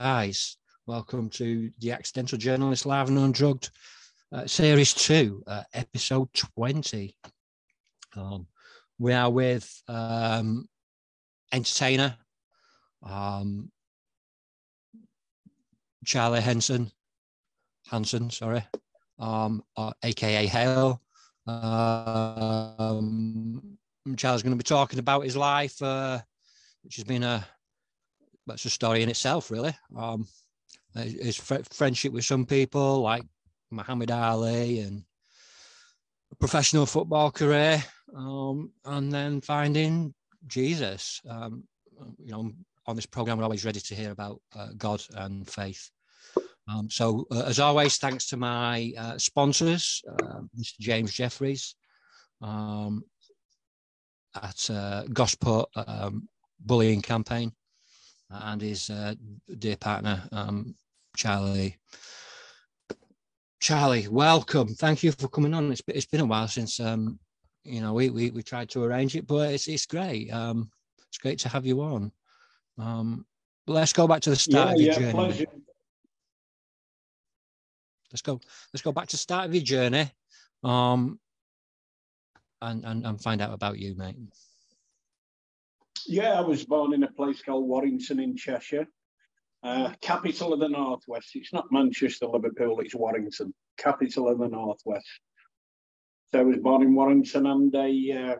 guys. Welcome to the Accidental Journalist Live and Undrugged Series 2, Episode 20. We are with entertainer Charlie Hanson, aka Hale. Charlie's going to be talking about his life, which has been that's a story in itself, really. His friendship with some people like Muhammad Ali and a professional football career, and then finding Jesus. On this program, we're always ready to hear about God and faith. So, as always, thanks to my sponsors, Mr. James Jeffries at Gosport Bullying Campaign, and his dear partner, Charlie. Charlie, welcome. Thank you for coming on. It's been a while since we tried to arrange it, but it's great. It's great to have you on. Let's go back to the start of your journey. Pleasure. Let's go back to the start of your journey, and find out about you, mate. Yeah, I was born in a place called Warrington in Cheshire, capital of the Northwest. It's not Manchester, Liverpool, it's Warrington, capital of the Northwest. So I was born in Warrington, and a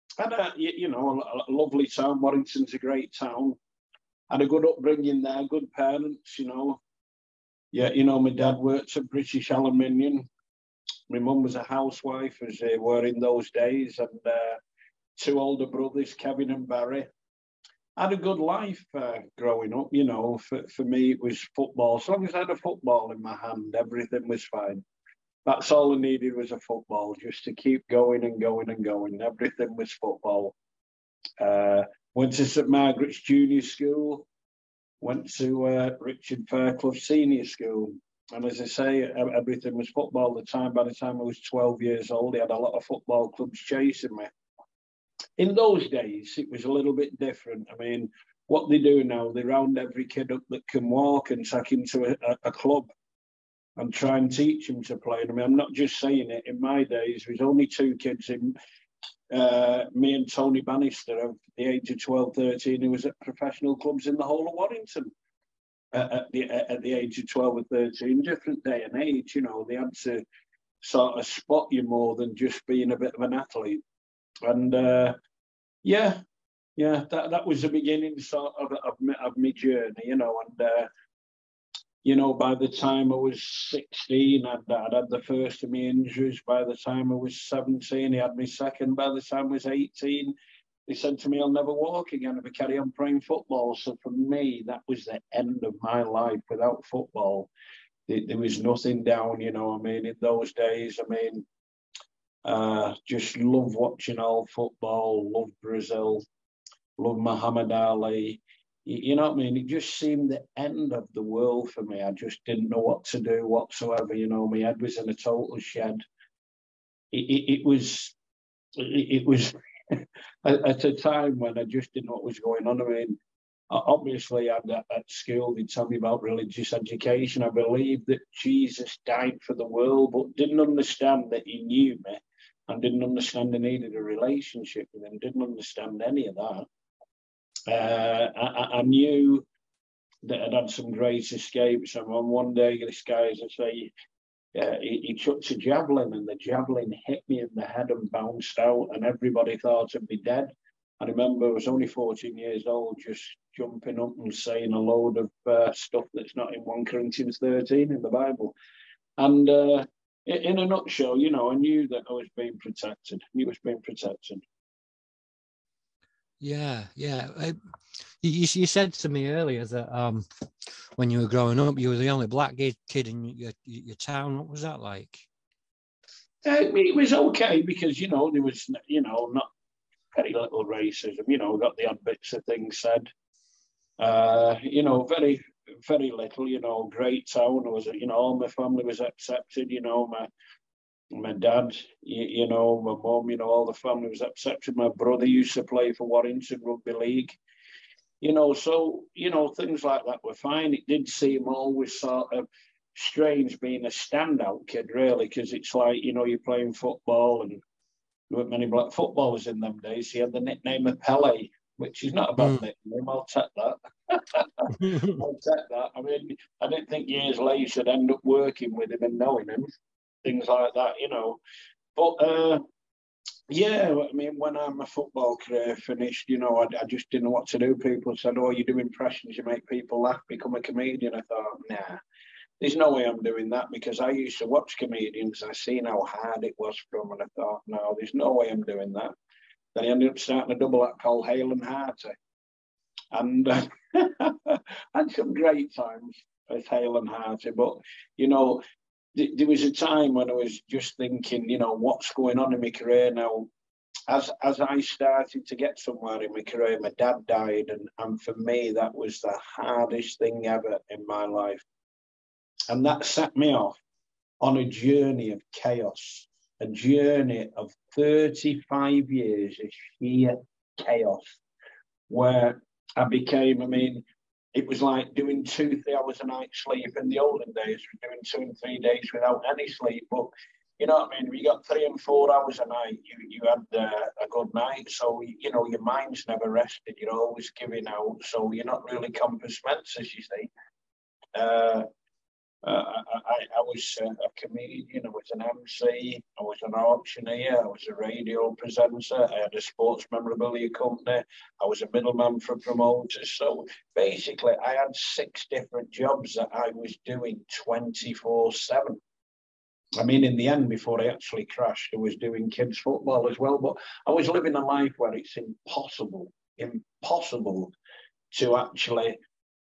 lovely town. Warrington's a great town. Had a good upbringing there, good parents, my dad worked at British Aluminium. My mum was a housewife, as they were in those days, and two older brothers, Kevin and Barry. I had a good life growing up, For me, it was football. As long as I had a football in my hand, everything was fine. That's all I needed was a football, just to keep going and going and going. Everything was football. Went to St Margaret's Junior School, went to Richard Fairclough Senior School. And as I say, everything was football at the time. By the time I was 12 years old, I had a lot of football clubs chasing me. In those days, it was a little bit different. I mean, what they do now, they round every kid up that can walk and take him to a club and try and teach him to play. I mean, I'm not just saying it. In my days, there was only two kids, me and Tony Bannister, of the age of 12, 13, who was at professional clubs in the whole of Warrington. At the age of 12 or 13, different day and age, they had to sort of spot you more than just being a bit of an athlete. And that was the beginning sort of my journey, and by the time I was 16, I'd had the first of my injuries. By the time I was 17, I had my second. By the time I was 18, they said to me, I'll never walk again if I carry on playing football. So for me, that was the end of my life. Without football, there was nothing down, in those days, just love watching all football, love Brazil, love Muhammad Ali. It just seemed the end of the world for me. I just didn't know what to do whatsoever. My head was in a total shed. It was at a time when I just didn't know what was going on. Obviously, at school, they tell me about religious education. I believed that Jesus died for the world, but didn't understand that he knew me, and didn't understand I needed a relationship with him. Didn't understand any of that. I knew that I'd had some great escapes. And one day, this guy, as I say, he chucked a javelin, and the javelin hit me in the head and bounced out, and everybody thought I'd be dead. I remember I was only 14 years old, just jumping up and saying a load of stuff that's not in 1 Corinthians 13 in the Bible. And in a nutshell, I knew that I was being protected. He was being protected. Yeah. You said to me earlier that when you were growing up, you were the only black kid in your town. What was that like? It was okay because, there was, not very little racism. Got the odd bits of things said. Very, very little, great town. All my family was accepted, my dad, my mum, all the family was accepted. My brother used to play for Warrington Rugby League. You know, so, you know, things like that were fine. It did seem always sort of strange being a standout kid, really, because it's like, you know, you're playing football and there weren't many black footballers in them days. He had the nickname of Pele, which is not a bad nickname. I'll take that. I'll take that. I mean, I didn't think years later I'd end up working with him and knowing him, things like that, you know. But yeah, I mean, when my football career finished, you know, I just didn't know what to do. People said, "Oh, you do impressions, you make people laugh, become a comedian." I thought, nah, there's no way I'm doing that, because I used to watch comedians. I seen how hard it was for them, and I thought, no, there's no way I'm doing that. Then I ended up starting a double act called Hale and Hearty, and had some great times with Hale and Hearty. But you know, there was a time when I was just thinking, you know, what's going on in my career now? As I started to get somewhere in my career, my dad died, and for me that was the hardest thing ever in my life. And that set me off on a journey of chaos, a journey of 35 years of sheer chaos, where I became, I mean, it was like doing 2-3 hours a night sleep. In the olden days, we were doing 2 and 3 days without any sleep. But you know what I mean? We got 3 and 4 hours a night. You had a good night. So, you know, your mind's never rested. You're always giving out. So you're not really compass mentis, you see. I was a comedian, I was an MC, I was an auctioneer, I was a radio presenter, I had a sports memorabilia company, I was a middleman for promoters. So basically, I had 6 different jobs that I was doing 24/7. I mean, in the end, before I actually crashed, I was doing kids' football as well. But I was living a life where it's impossible to actually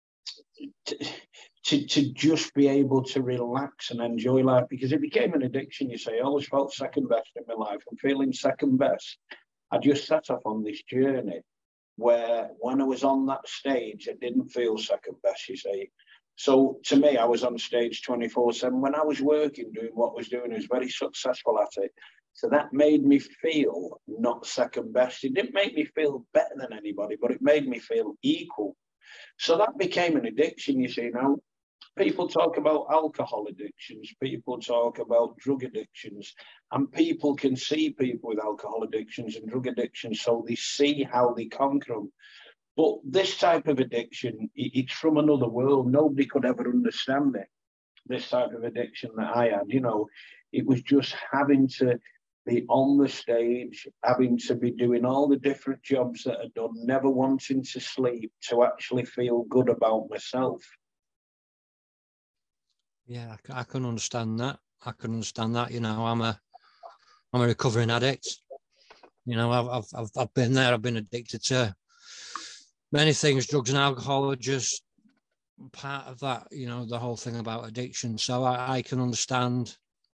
to just be able to relax and enjoy life, because it became an addiction. You say, I always felt second best in my life. I'm feeling second best. I just set off on this journey where when I was on that stage, it didn't feel second best, you see. So to me, I was on stage 24/7. When I was working, doing what I was doing, I was very successful at it. So that made me feel not second best. It didn't make me feel better than anybody, but it made me feel equal. So that became an addiction, you see. Now, people talk about alcohol addictions, people talk about drug addictions, and people can see people with alcohol addictions and drug addictions, so they see how they conquer them. But this type of addiction, it's from another world. Nobody could ever understand it. This type of addiction that I had, you know, it was just having to be on the stage, having to be doing all the different jobs that I'd done, never wanting to sleep to actually feel good about myself. Yeah, I can understand that. I can understand that. You know, I'm a recovering addict. You know, I've been there. I've been addicted to many things. Drugs and alcohol are just part of that. You know, the whole thing about addiction. So I can understand.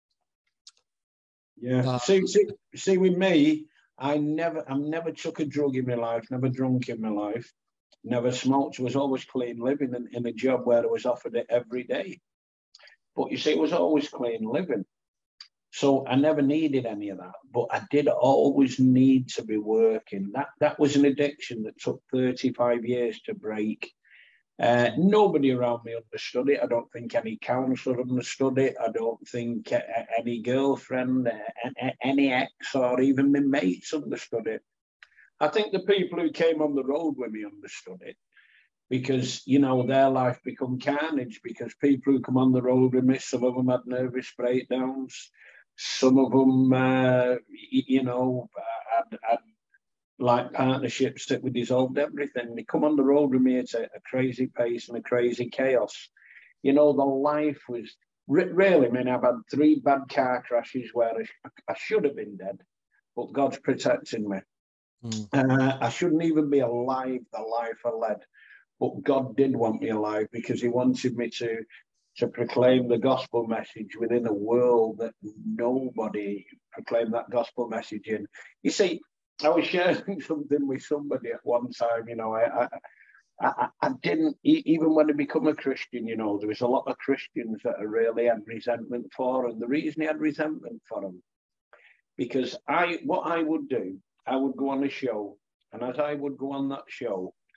Yeah. See, with me, I've never took a drug in my life, never drunk in my life, never smoked. It was always clean living in a job where I was offered it every day. But you see, it was always clean living. So I never needed any of that. But I did always need to be working. That was an addiction that took 35 years to break. Nobody around me understood it. I don't think any counsellor understood it. I don't think any girlfriend, any ex, or even my mates understood it. I think the people who came on the road with me understood it, because, you know, their life become carnage, because people who come on the road with me, some of them had nervous breakdowns. Some of them, you know, had like partnerships that we dissolved everything. They come on the road with me at a crazy pace and a crazy chaos. You know, the life was really, I mean, I've had 3 bad car crashes where I should have been dead, but God's protecting me. I shouldn't even be alive, the life I led. But God did want me alive, because he wanted me to proclaim the gospel message within a world that nobody proclaimed that gospel message in. You see, I was sharing something with somebody at one time, you know, I didn't, even when I become a Christian, you know, there was a lot of Christians that I really had resentment for. And the reason I had resentment for them, because what I would do, I would go on a show. And as I would go on that show,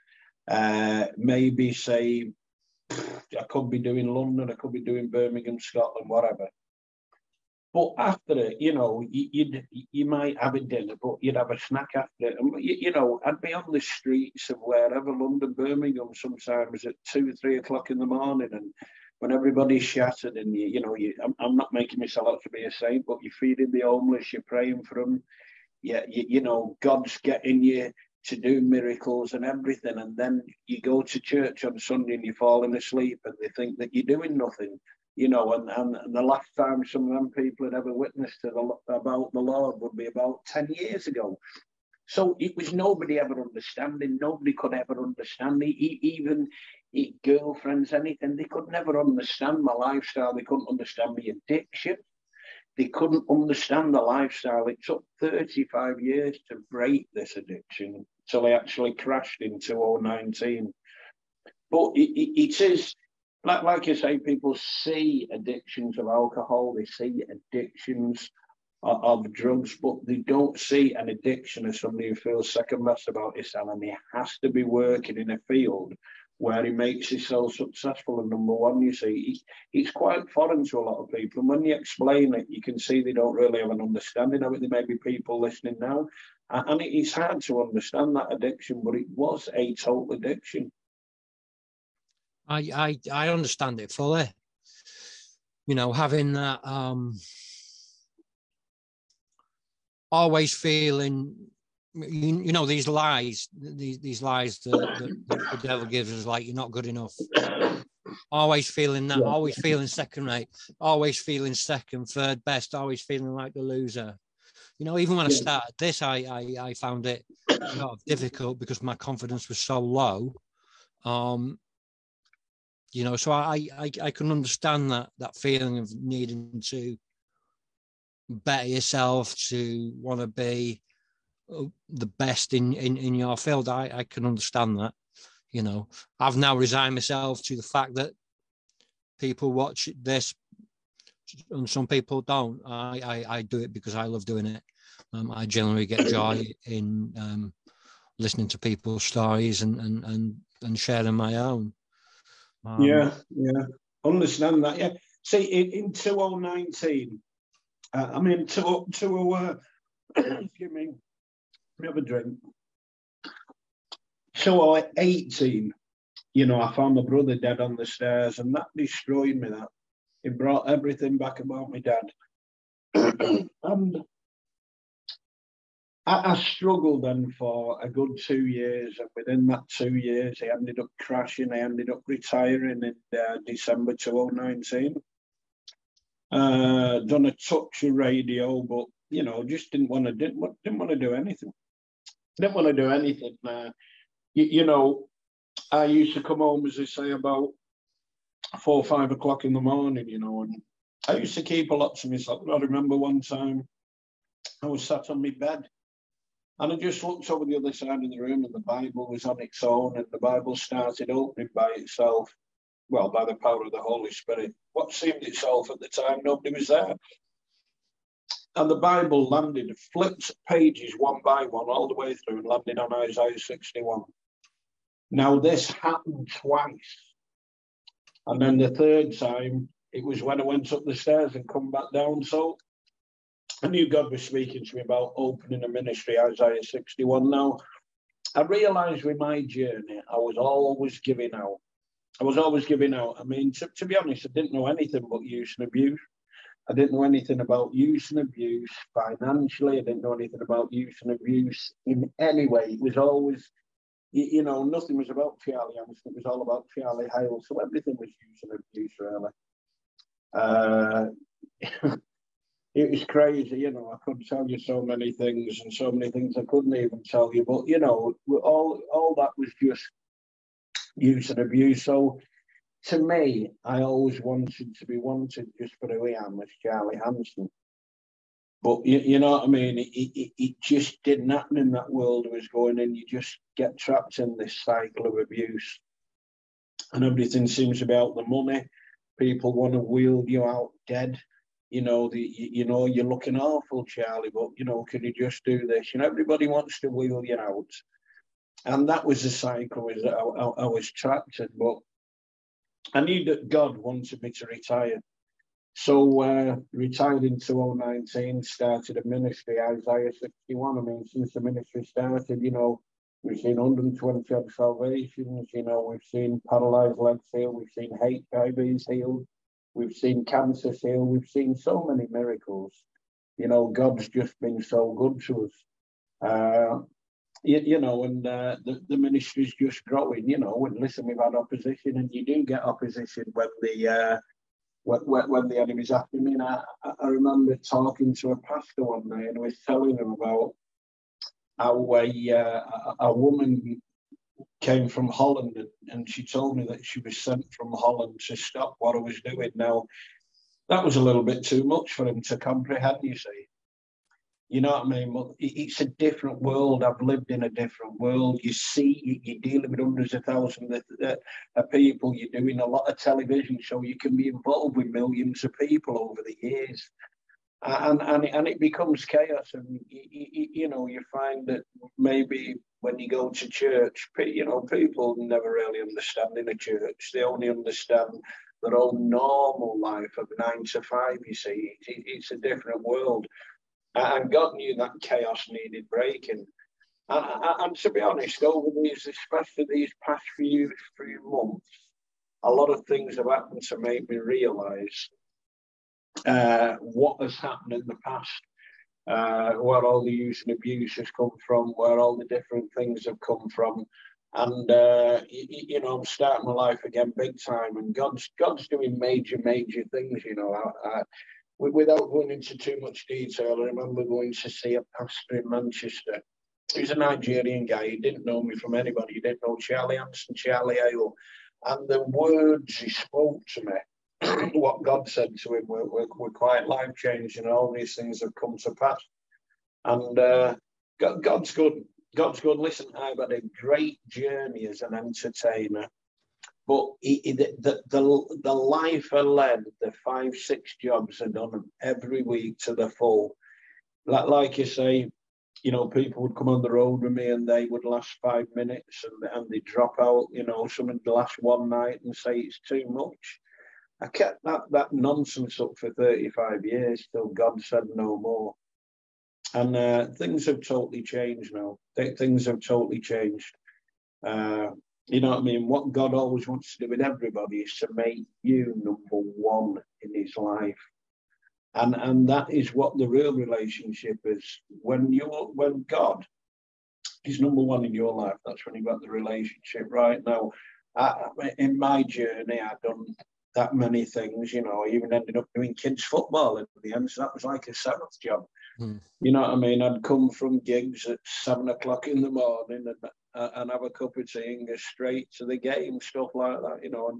Maybe say, I could be doing London, I could be doing Birmingham, Scotland, whatever. But after it, you know, you might have a dinner, but you'd have a snack after it. And, you know, I'd be on the streets of wherever, London, Birmingham, sometimes at 2, 3 o'clock in the morning. And when everybody's shattered and, you know, I'm not making myself out to be a saint, but you're feeding the homeless, you're praying for them. Yeah, you know, God's getting you to do miracles and everything. And then you go to church on Sunday and you're falling asleep and they think that you're doing nothing. You know, and the last time some of them people had ever witnessed about the Lord would be about 10 years ago. So it was nobody ever understanding. Nobody could ever understand me, even girlfriends, anything. They could never understand my lifestyle. They couldn't understand my addiction. They couldn't understand the lifestyle. It took 35 years to break this addiction until I actually crashed in 2019. But it is... Like you say, people see addictions of alcohol, they see addictions of drugs, but they don't see an addiction as somebody who feels second best about himself, and he has to be working in a field where he makes himself successful. And number one, you see, it's quite foreign to a lot of people. And when you explain it, you can see they don't really have an understanding of it. There may be people listening now, and it's hard to understand that addiction, but it was a total addiction. I understand it fully. You know, having that always feeling, you know, these lies that the devil gives us, like you're not good enough. Always feeling that, always feeling second rate, always feeling second, third best, always feeling like the loser. You know, even when I started this, I found it sort of difficult because my confidence was so low. You know, so I can understand that feeling of needing to better yourself, to want to be the best in your field. I can understand that. You know, I've now resigned myself to the fact that people watch this and some people don't. I do it because I love doing it. I generally get joy in listening to people's stories and sharing my own. Yeah, understand that. Yeah, see, in 2019, I mean, excuse me, have a drink. 2018, you know, I found my brother dead on the stairs, and that destroyed me. That it brought everything back about my dad, and I struggled then for a good 2 years, and within that 2 years, I ended up crashing. I ended up retiring in December 2019. Done a touch of radio, but you know, just didn't want to do anything. Didn't want to do anything. You know, I used to come home, as I say, about 4 or 5 o'clock in the morning. You know, and I used to keep a lot to myself. I remember one time I was sat on my bed. And I just looked over the other side of the room and the Bible was on its own, and the Bible started opening by itself, well, by the power of the Holy Spirit. What seemed itself at the time, nobody was there. And the Bible landed, flipped pages one by one all the way through and landed on Isaiah 61. Now, this happened twice. And then the third time, it was when I went up the stairs and come back down. So I knew God was speaking to me about opening a ministry, Isaiah 61. Now, I realised with my journey, I was always giving out. I mean, to be honest, I didn't know anything but use and abuse. I didn't know anything about use and abuse financially. I didn't know anything about use and abuse in any way. It was always, you know, nothing was about Charlie Anderson. It was all about Charlie Hale. So everything was use and abuse, really. It was crazy, you know. I could tell you so many things, and so many things I couldn't even tell you. But you know, all that was just use and abuse. So to me, I always wanted to be wanted just for who I am as Charlie Hanson. But you know what I mean? It just didn't happen in that world I was going in. You just get trapped in this cycle of abuse, and everything seems to be about the money. People want to wheel you out dead. You know, you're looking awful, Charlie, but, you know, can you just do this? You know, everybody wants to wheel you out. And that was the cycle I was trapped in. But I knew that God wanted me to retire. So retired in 2019, started a ministry, Isaiah 61. I mean, since the ministry started, you know, we've seen 120 odd salvations, you know, we've seen paralyzed legs healed, we've seen HIVs healed, we've seen cancer healed, we've seen so many miracles. You know, God's just been so good to us. You know, and the ministry's just growing, you know, and listen, we've had opposition, and you do get opposition when the enemy's after me. And I remember talking to a pastor one day, and I was telling him about how a woman came from Holland, and she told me that she was sent from Holland to stop what I was doing. Now, that was a little bit too much for him to comprehend, you see. You know what I mean? It's a different world. I've lived in a different world. You see, you're dealing with hundreds of thousands of people. You're doing a lot of television, so you can be involved with millions of people over the years. And it becomes chaos. And, you know, you find that maybe when you go to church, you know, people never really understand in a church. They only understand their own normal life of 9 to 5, you see. It's a different world. And God knew that chaos needed breaking. And to be honest, over these, especially these past few months, a lot of things have happened to make me realise what has happened in the past, where all the use and abuse has come from, where all the different things have come from. And, you know, I'm starting my life again big time, and God's doing major things, you know. Without going into too much detail, I remember going to see a pastor in Manchester. He was a Nigerian guy. He didn't know me from anybody. He didn't know Charlie Hanson, Charlie Hale. And the words he spoke to me, what God said to him, were quite life-changing. All these things have come to pass. And God's good. God's good. Listen, I've had a great journey as an entertainer. But the life I led, the 5-6 jobs I done every week to the full. Like you say, you know, people would come on the road with me and they would last 5 minutes and they drop out, you know, some would last one night and say it's too much. I kept that nonsense up for 35 years till God said no more. And things have totally changed now. Things have totally changed. You know what I mean? What God always wants to do with everybody is to make you number one in his life. And that is what the real relationship is. When God is number one in your life, that's when you've got the relationship right. Now, in my journey, I've done that many things, you know. I even ended up doing kids football at the end, so that was like a 7th job. You know what I mean? I'd come from gigs at 7 o'clock in the morning and have a cup of tea and go straight to the game, stuff like that, you know. And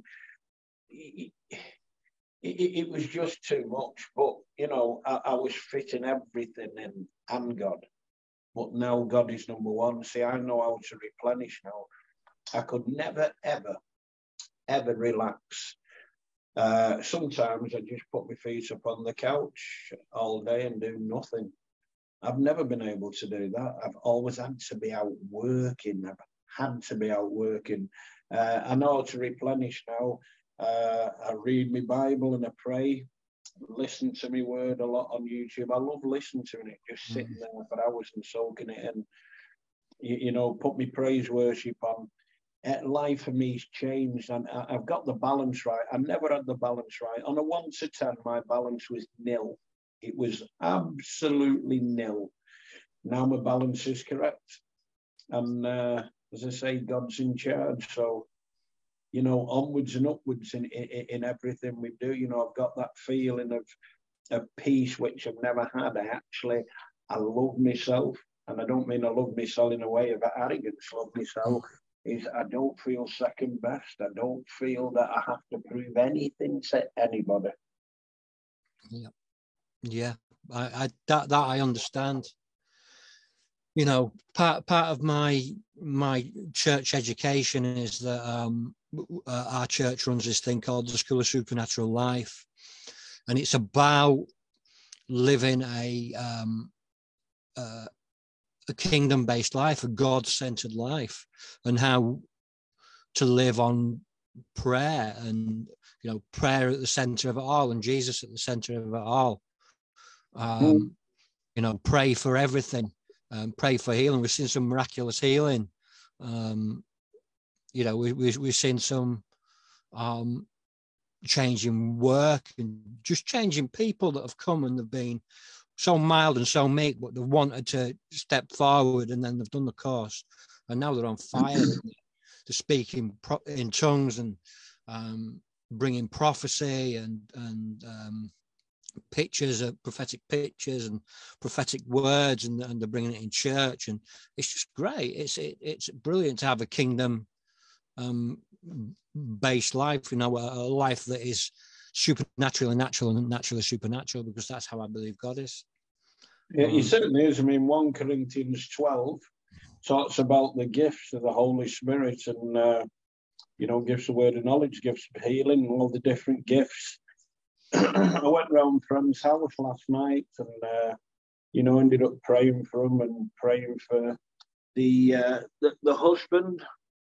it was just too much. But, you know, I was fitting everything in and God. But now God is number one. See, I know how to replenish now. I could never, ever relax. Sometimes I just put my feet up on the couch all day and do nothing. I've never been able to do that. I've always had to be out working. I know how to replenish now. I read my Bible and I pray, listen to my word a lot on YouTube. I love listening to it, just sitting there for hours and soaking it in. You know, put my praise worship on. Life for me has changed, and I've got the balance right. I never had the balance right. On a 1 to 10, my balance was nil. It was absolutely nil. Now my balance is correct. And as I say, God's in charge. So, you know, onwards and upwards in everything we do. You know, I've got that feeling of peace, which I've never had. I love myself. And I don't mean I love myself in a way of arrogance. Love myself is I don't feel second best. I don't feel that I have to prove anything to anybody. Yeah, that I understand. You know, part of my church education is that our church runs this thing called the School of Supernatural Life, and it's about living a a kingdom-based life, a God-centered life, and how to live on prayer, and prayer at the center of it all, and Jesus at the center of it all. Pray for everything, pray for healing. We've seen some miraculous healing. We've seen some changing work, and just changing people that have come and they've been so mild and so meek, but they've wanted to step forward, and then they've done the course, and now they're on fire. They're speaking in tongues, and bringing prophecy and pictures of prophetic pictures and prophetic words, and they're bringing it in church, and it's just great. It's brilliant to have a kingdom based life, a life that is supernaturally natural and naturally supernatural, because that's how I believe God is. Yeah, he certainly is. I mean, 1 Corinthians 12 talks about the gifts of the Holy Spirit, and gifts of word of knowledge, gifts of healing, all the different gifts. I went round friend's house last night, and ended up praying for him, and praying for the husband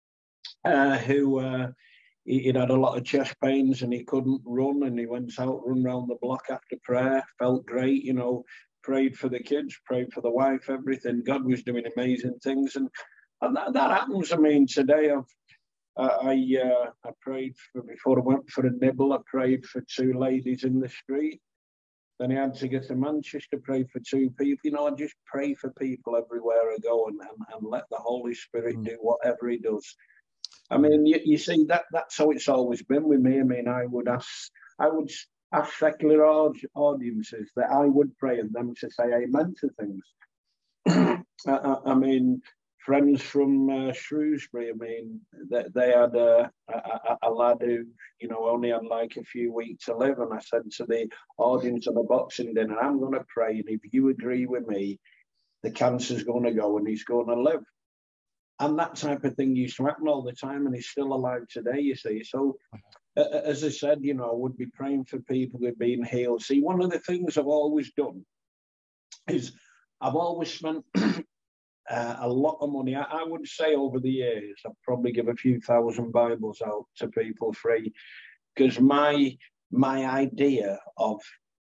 who he'd had a lot of chest pains, and he couldn't run, and he went out, run round the block after prayer, felt great, prayed for the kids, prayed for the wife, everything. God was doing amazing things, and that happens. I mean, today I prayed for, before I went for a nibble, I prayed for 2 ladies in the street. Then I had to get to Manchester, pray for 2 people. I just pray for people everywhere I go, and let the Holy Spirit do whatever he does. I mean, you see, that's how it's always been with me. I mean, I would ask secular audiences that I would pray, and them to say amen to things. I mean, friends from Shrewsbury, I mean, they had a lad who, only had like a few weeks to live. And I said to the audience of the Boxing Dinner, I'm going to pray, and if you agree with me, the cancer's going to go and he's going to live. And that type of thing used to happen all the time, and he's still alive today, you see. So, as I said, I would be praying for people who've been healed. See, one of the things I've always done is I've always spent a lot of money. I would say over the years, I've probably give a few thousand Bibles out to people free, because my idea of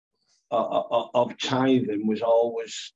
tithing was always,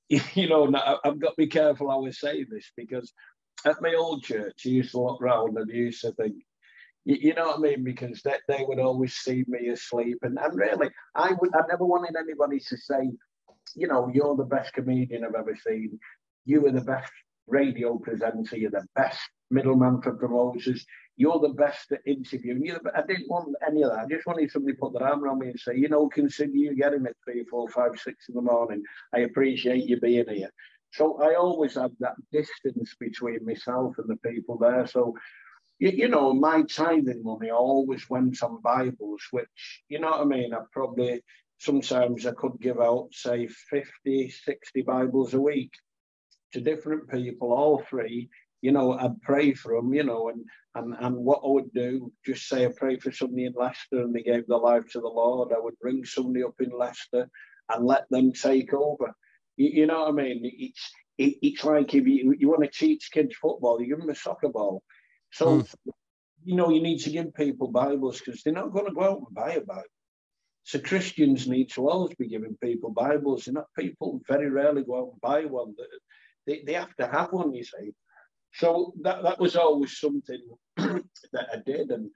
I've got to be careful how I say this, because at my old church, I used to look round and I used to think, you know what I mean? Because they would always see me asleep. And really, I never wanted anybody to say, you're the best comedian I've ever seen. You were the best radio presenter. You're the best middleman for promoters. You're the best at interviewing. I didn't want any of that. I just wanted somebody to put their arm around me and say, consider you getting at 3, 4, 5, 6 in the morning. I appreciate you being here. So I always had that distance between myself and the people there. So, my tithing money always went on Bibles, which, you know what I mean? Sometimes I could give out, say, 50, 60 Bibles a week to different people, all free. I'd pray for them, and what I would do, just say I pray for somebody in Leicester and they gave their life to the Lord. I would bring somebody up in Leicester and let them take over. You know what I mean? It's like if you want to teach kids football, you give them a soccer ball. So, you need to give people Bibles, because they're not going to go out and buy a Bible. So Christians need to always be giving people Bibles. People very rarely go out and buy one. They have to have one, you see. So that was always something that I did. And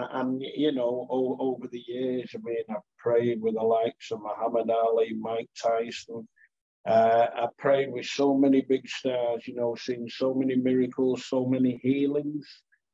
over the years, I mean, I've prayed with the likes of Muhammad Ali, Mike Tyson. I prayed with so many big stars, seen so many miracles, so many healings.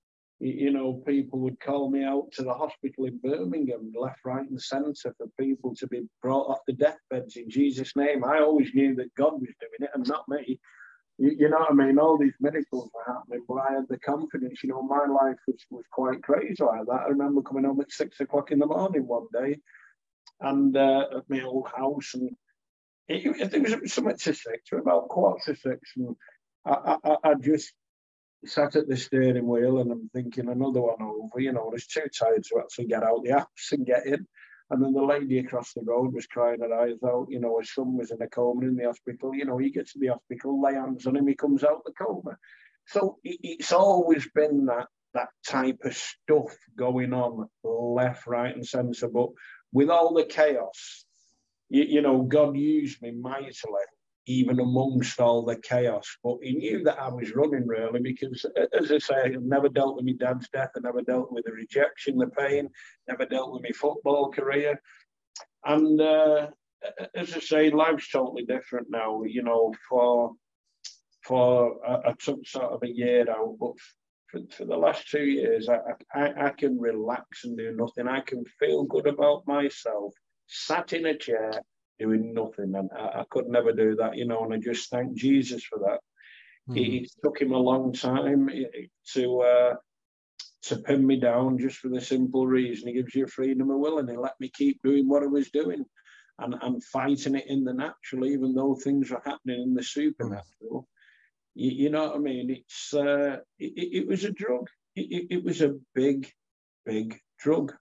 People would call me out to the hospital in Birmingham, left, right, and centre, for people to be brought off the deathbeds in Jesus' name. I always knew that God was doing it and not me. You know what I mean? All these miracles were happening, but I had the confidence. My life was quite crazy like that. I remember coming home at 6 o'clock in the morning one day, and at my old house, and I think it was something to 6, or about 5:45, and I just sat at the steering wheel, and I'm thinking another one over. I was too tired to actually get out the apps and get in. And then the lady across the road was crying her eyes out. You know, her son was in a coma in the hospital. You know, he gets to the hospital, lay hands on him, he comes out of the coma. So it's always been that type of stuff going on left, right, and centre. But with all the chaos, you know, God used me mightily, even amongst all the chaos. But he knew that I was running, really, because, as I say, I've never dealt with my dad's death. I never dealt with the rejection, the pain, never dealt with my football career. And as I say, life's totally different now. You know, I took sort of a year out, but for the last 2 years, I can relax and do nothing. I can feel good about myself, sat in a chair, doing nothing. And I could never do that, you know, and I just thank Jesus for that. It took him a long time to pin me down, just for the simple reason he gives you freedom of will, and he let me keep doing what I was doing and fighting it in the natural, even though things were happening in the supernatural. You know what I mean? It was a drug. It was a big drug.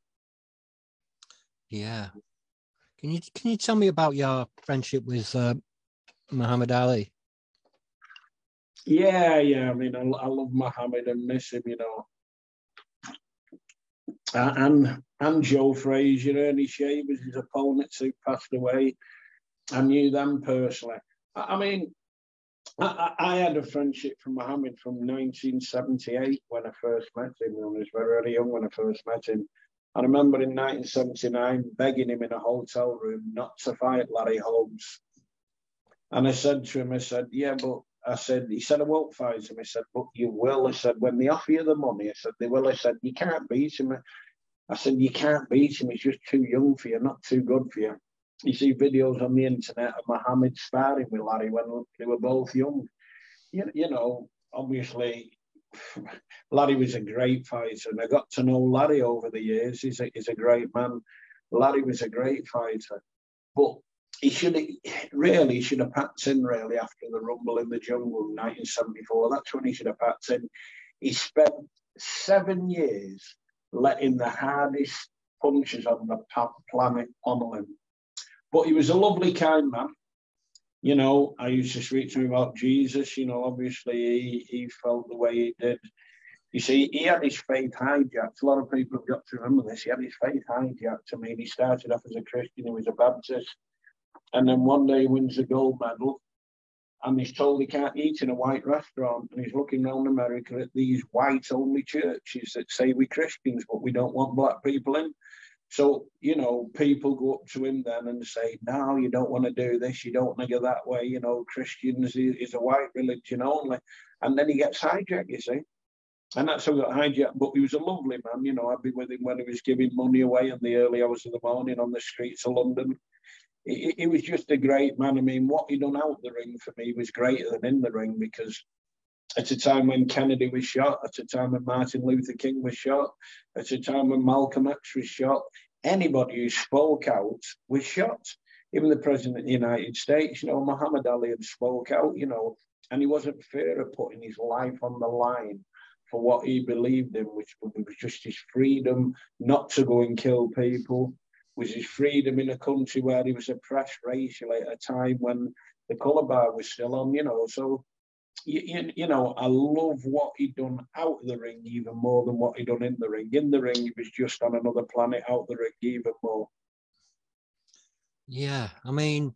Yeah. Can you tell me about your friendship with Muhammad Ali? Yeah. I mean, I love Muhammad and miss him, you know. And Joe Frazier, Ernie Shea was his opponents who passed away. I knew them personally. I mean, I had a friendship from Muhammad from 1978 when I first met him. I was very young when I first met him. I remember in 1979 begging him in a hotel room not to fight Larry Holmes. And I said to him, I said, yeah, but he said, I won't fight him. I said, but you will. I said, when they offer you the money, I said, they will. I said, you can't beat him. I said, you can't beat him. He's just too young for you, not too good for you. You see videos on the internet of Muhammad sparring with Larry when they were both young. You know, obviously, Larry was a great fighter, and I got to know Larry over the years. He's a great man. Larry was a great fighter, but he should have packed in really after the Rumble in the Jungle in 1974. That's when he should have packed in. He spent 7 years letting the hardest punches on the planet on him. But he was a lovely, kind man. You know, I used to speak to him about Jesus. You know, obviously he felt the way he did. You see, he had his faith hijacked. A lot of people have got to remember this. He had his faith hijacked. I mean, he started off as a Christian. He was a Baptist. And then one day he wins a gold medal. And he's told he can't eat in a white restaurant. And he's looking around America at these white-only churches that say we're Christians, but we don't want black people in. So, you know, people go up to him then and say, no, you don't want to do this, you don't want to go that way, you know, Christians is a white religion only. And then he gets hijacked, you see. And that's how he got hijacked. But he was a lovely man, you know. I'd be with him when he was giving money away in the early hours of the morning on the streets of London. He was just a great man. I mean, what he done out the ring for me was greater than in the ring, because at a time when Kennedy was shot, at a time when Martin Luther King was shot, at a time when Malcolm X was shot, anybody who spoke out was shot. Even the President of the United States, you know, Muhammad Ali had spoke out, you know, and he wasn't fear of putting his life on the line for what he believed in, which was just his freedom not to go and kill people, was his freedom in a country where he was oppressed racially at a time when the colour bar was still on, you know. So, you know, I love what he done out of the ring even more than what he done in the ring. In the ring, he was just on another planet. Out the ring, even more. Yeah, I mean,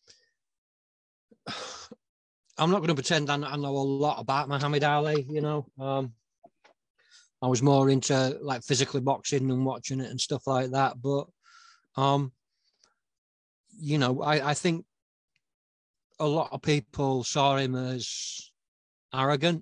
I'm not going to pretend I know a lot about Muhammad Ali, you know. I was more into like physically boxing and watching it and stuff like that. But, you know, I think a lot of people saw him as arrogant.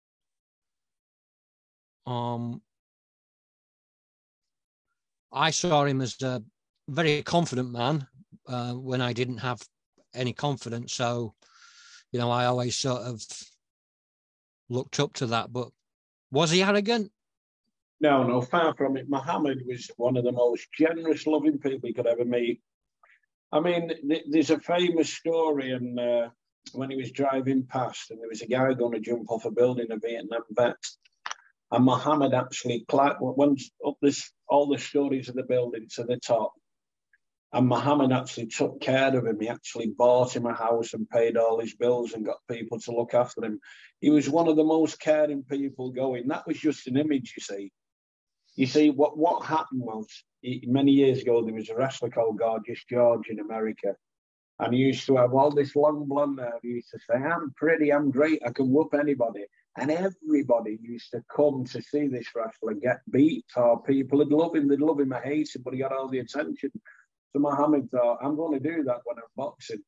I saw him as a very confident man when I didn't have any confidence. So, you know, I always sort of looked up to that. But was he arrogant? No, far from it. Muhammad was one of the most generous, loving people you could ever meet. I mean, there's a famous story, and when he was driving past, and there was a guy going to jump off a building, a Vietnam vet, and Muhammad actually went up all the stories of the building to the top, And Muhammad actually took care of him. He actually bought him a house and paid all his bills and got people to look after him. He was one of the most caring people going. That was just an image, you see. You see, what happened was, many years ago, there was a wrestler called Gorgeous George in America. And he used to have all this long blonde hair. He used to say, I'm pretty, I'm great, I can whoop anybody. And everybody used to come to see this wrestler get beat, or people would love him, they'd love him or hate him, but he got all the attention. So Muhammad thought, I'm going to do that when I'm boxing.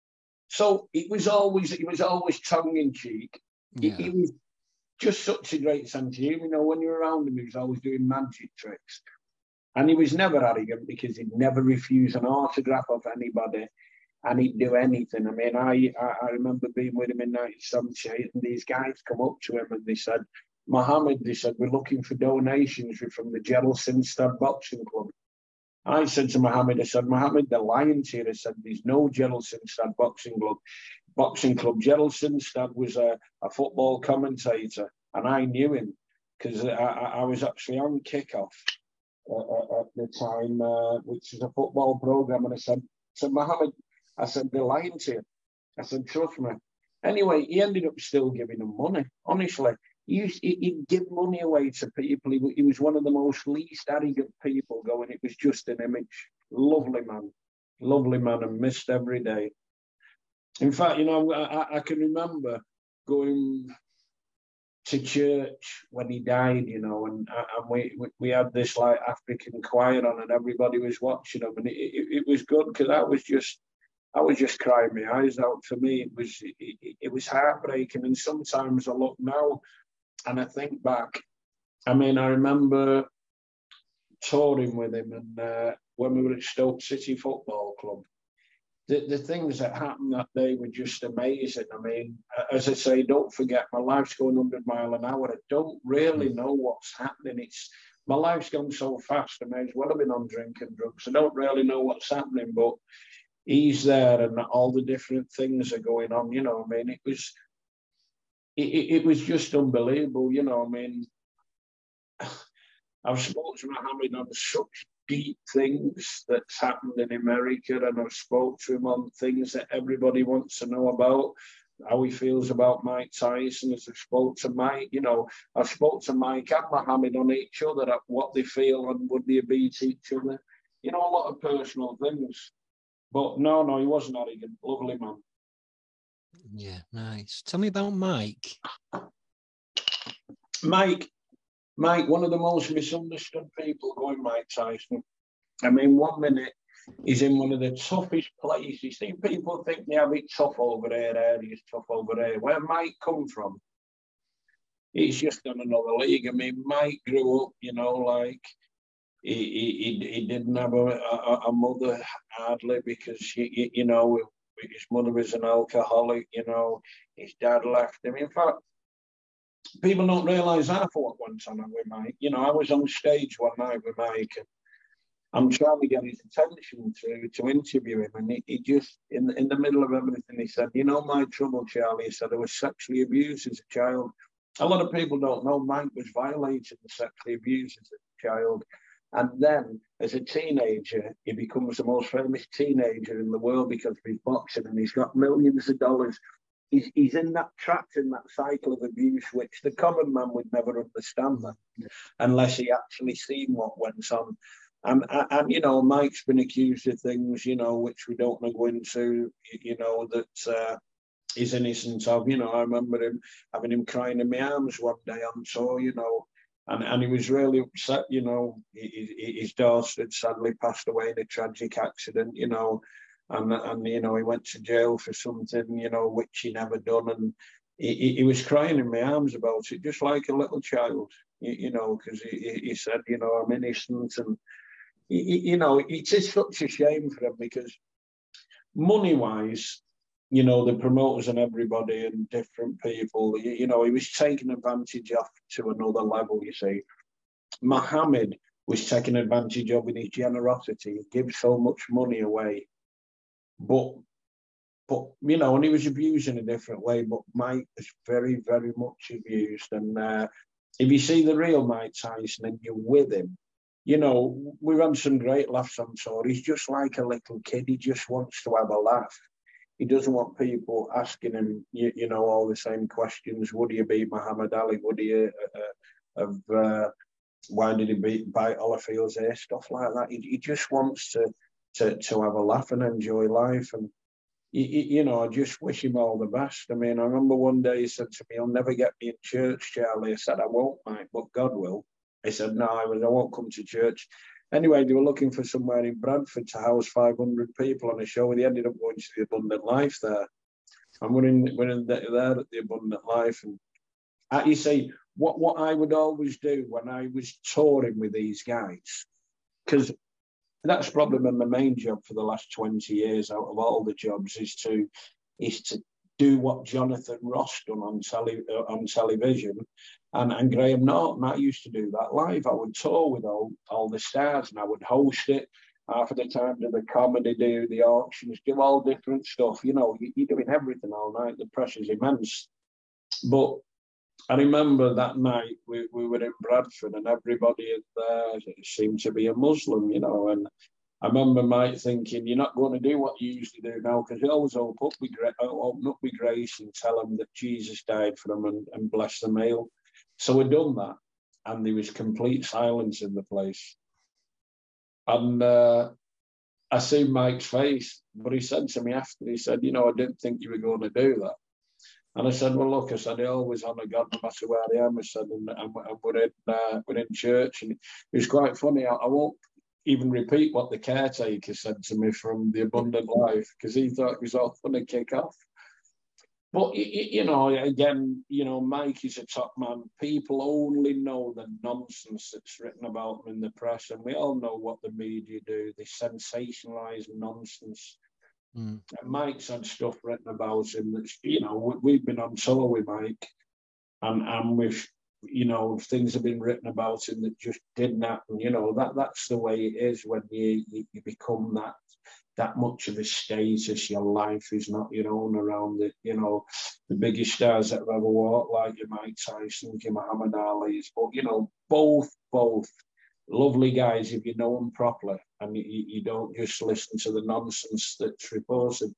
So it was always tongue in cheek. Yeah. He was just such a great sense of humor. You know, when you're around him, he was always doing magic tricks. And he was never arrogant because he'd never refuse an autograph of anybody. And he'd do anything. I mean, I remember being with him in 1978, and these guys come up to him and they said, Muhammad, they said, we're looking for donations from the Gerald Sinstad Boxing Club. I said to Muhammad, I said, Muhammad, they're lying to you. I said, there's no Gerald Sinstad Boxing Club. Gerald Sinstad was a football commentator, and I knew him because I was actually on Kickoff at the time, which is a football program. And I said, Muhammad, I said, they're lying to you. I said, trust me. Anyway, he ended up still giving them money. Honestly, he'd give money away to people. He was one of the most least arrogant people going. It was just an image. Lovely man, and missed every day. In fact, you know, I can remember going to church when he died, you know, and we had this like African choir on, and everybody was watching him, and it was good because I was just crying my eyes out. For me, it was heartbreaking. And sometimes I look now and I think back. I mean, I remember touring with him, and when we were at Stoke City Football Club, the things that happened that day were just amazing. I mean, as I say, don't forget, my life's going 100 miles an hour. I don't really know what's happening. My life's gone so fast. I may as well have been on drinking drugs. I don't really know what's happening, but he's there, and all the different things are going on. You know, I mean, it was just unbelievable. You know, I mean, I've spoken to Muhammad on such deep things that's happened in America, and I've spoken to him on things that everybody wants to know about, how he feels about Mike Tyson. As I spoke to Mike, you know, I spoke to Mike and Muhammad on each other, at what they feel and would they beat each other. You know, a lot of personal things. But no, he wasn't arrogant. Lovely man. Yeah, nice. Tell me about Mike. Mike, one of the most misunderstood people going, Mike Tyson. I mean, 1 minute he's in one of the toughest places. You see, people think they have it tough over there, areas tough over there. Where Mike come from, it's just on another league. I mean, Mike grew up, you know, like he didn't have a mother hardly, because you know, his mother was an alcoholic. You know, his dad left him. In fact, people don't realise half of what went on with Mike. You know, I was on stage one night with Mike, and I'm trying to get his attention to interview him, and he just, in the middle of everything, he said, you know, my trouble, Charlie, he said, I was sexually abused as a child. A lot of people don't know Mike was violated and sexually abused as a child. And then, as a teenager, he becomes the most famous teenager in the world because of his boxing, and he's got millions of dollars. He's in that, trapped in that cycle of abuse, which the common man would never understand that, unless he actually seen what went on. And you know, Mike's been accused of things, you know, which we don't want to go into, you know, that he's innocent of. You know, I remember having him crying in my arms one day on tour, you know, and he was really upset. You know, his daughter had sadly passed away in a tragic accident, you know, and you know, he went to jail for something, you know, which he never done, and he was crying in my arms about it, just like a little child, you know, because he said, you know, I'm innocent. And you know, it is such a shame for him, because money-wise, you know, the promoters and everybody and different people, you know, he was taking advantage of to another level, you see. Muhammad was taking advantage of in his generosity. He gives so much money away. But you know, and he was abused in a different way, but Mike was very, very much abused. And if you see the real Mike Tyson and you're with him, you know, we've had some great laughs on tour. He's just like a little kid. He just wants to have a laugh. He doesn't want people asking him, you know, all the same questions. Would he beat Muhammad Ali? Would he why did he bite Holyfield's ear? Stuff like that. He just wants to have a laugh and enjoy life. And, you know, I just wish him all the best. I mean, I remember one day he said to me, "You'll never get me in church, Charlie." I said, "I won't, mate, but God will." He said, "No, I won't come to church." Anyway, they were looking for somewhere in Bradford to house 500 people on a show, and they ended up going to the Abundant Life there. And we're in there at the Abundant Life. And you see, what I would always do when I was touring with these guys, because that's probably been my main job for the last 20 years out of all the jobs, is to do what Jonathan Ross done on television, and Graham Norton. I used to do that live. I would tour with all the stars, and I would host it. Half of the time, do the comedy, do the auctions, do all different stuff. You know, you're doing everything all night. The pressure's immense. But I remember that night we were in Bradford, and everybody there seemed to be a Muslim, you know. And I remember Mike thinking, "You're not going to do what you usually do now, because you always open up with grace and tell them that Jesus died for them and bless the meal." So we'd done that, and there was complete silence in the place. And I seen Mike's face, but he said to me after, he said, "You know, I didn't think you were going to do that." And I said, "Well, look," I said, "I always honour God no matter where I am." I said, and we're in church. And it was quite funny. I won't even repeat what the caretaker said to me from the Abundant Life, because he thought it was all fun to kick off. But, you know, again, you know, Mike is a top man. People only know the nonsense that's written about him in the press. And we all know what the media do. They sensationalise nonsense. And Mike's had stuff written about him that's, you know, we've been on tour with Mike, and we've, you know, things have been written about him that just didn't happen. You know, that's the way it is when you become that much of a status. Your life is not your own around it. You know, the biggest stars that have ever walked, like your Mike Tyson, your Muhammad Ali's, but, you know, both lovely guys if you know them properly, and you don't just listen to the nonsense that's reported.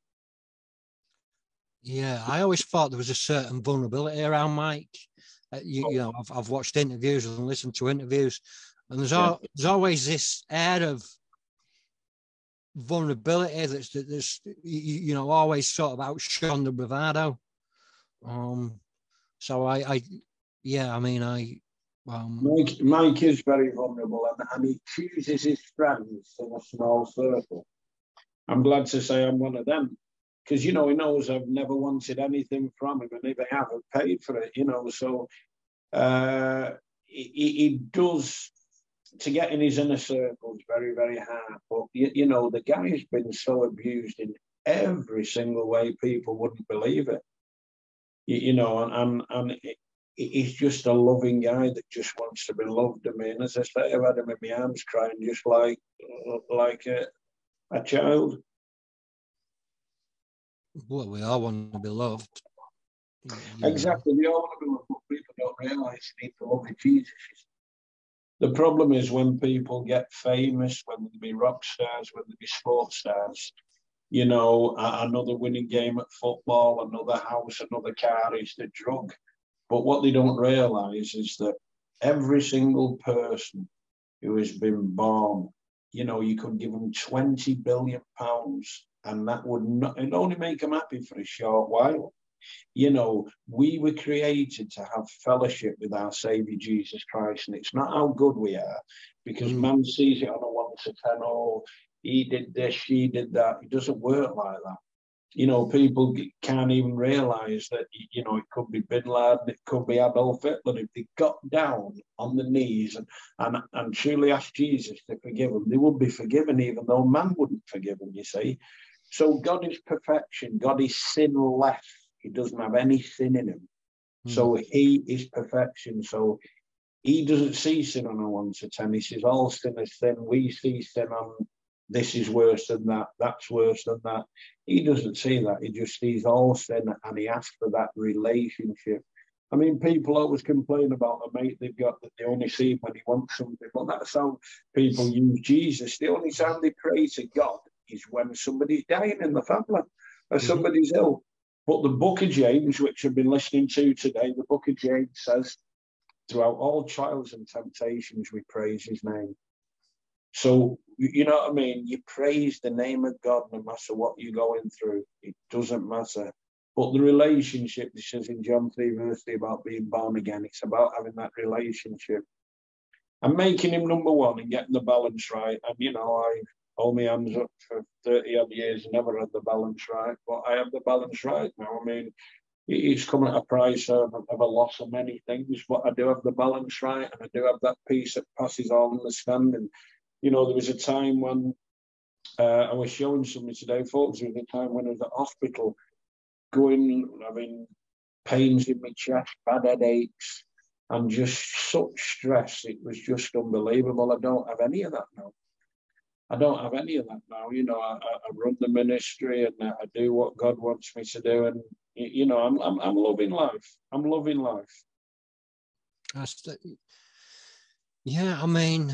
Yeah, I always thought there was a certain vulnerability around Mike. You know, I've watched interviews and listened to interviews, and there's always this air of vulnerability that's you know, always sort of outshone the bravado. So I mean, Mike is very vulnerable, and he chooses his friends in a small circle. I'm glad to say I'm one of them, because, you know, he knows I've never wanted anything from him, and if I haven't paid for it, you know. So he does, to get in his inner circle is very, very hard. But, you know, the guy's been so abused in every single way, people wouldn't believe it. You know, and he's just a loving guy that just wants to be loved. I mean, as I say, I've had him in my arms crying just like a child. Well, we all want to be loved. Exactly, we all want to be loved, but people don't realise you need to love Jesus. The problem is when people get famous, when they be rock stars, when they be sports stars, you know, another winning game at football, another house, another car is the drug. But what they don't realise is that every single person who has been born, you know, you could give them £20 billion, and that would not, it'd only make them happy for a short while. You know, we were created to have fellowship with our Saviour Jesus Christ, and it's not how good we are, because man sees it on a 1 to 10, oh, he did this, she did that. It doesn't work like that. You know, people can't even realise that, you know, it could be Bin Laden, it could be Adolf Hitler. If they got down on the knees and truly asked Jesus to forgive them, they would be forgiven, even though man wouldn't forgive them, you see. So God is perfection. God is sinless. He doesn't have any sin in him. So he is perfection. So he doesn't see sin on a 1 to 10. He says all sin is sin. We see sin on this is worse than that, that's worse than that. He doesn't see that. He just sees all sin, and he asks for that relationship I mean, people always complain about a mate they've got that they only see him when he wants something, but that's how people use Jesus. The only time they pray to God is when somebody's dying in the family or somebody's ill. But the book of James, which I've been listening to today, the book of James says, throughout all trials and temptations, we praise his name. So, you know what I mean? You praise the name of God no matter what you're going through. It doesn't matter. But the relationship, this is in John 3, verse 3, about being born again. It's about having that relationship and making him number one and getting the balance right. And, you know, I hold my hands up for 30 odd years and never had the balance right. But I have the balance right now. I mean, it's come at a price of a loss of many things, but I do have the balance right, and I do have that peace that passes all understanding. You know, there was a time when I was showing somebody today photos of the time when I was at hospital, having pains in my chest, bad headaches, and just such stress. It was just unbelievable. I don't have any of that now. I don't have any of that now. You know, I run the ministry and I do what God wants me to do, and you know, I'm loving life. I'm loving life. Yeah, I mean,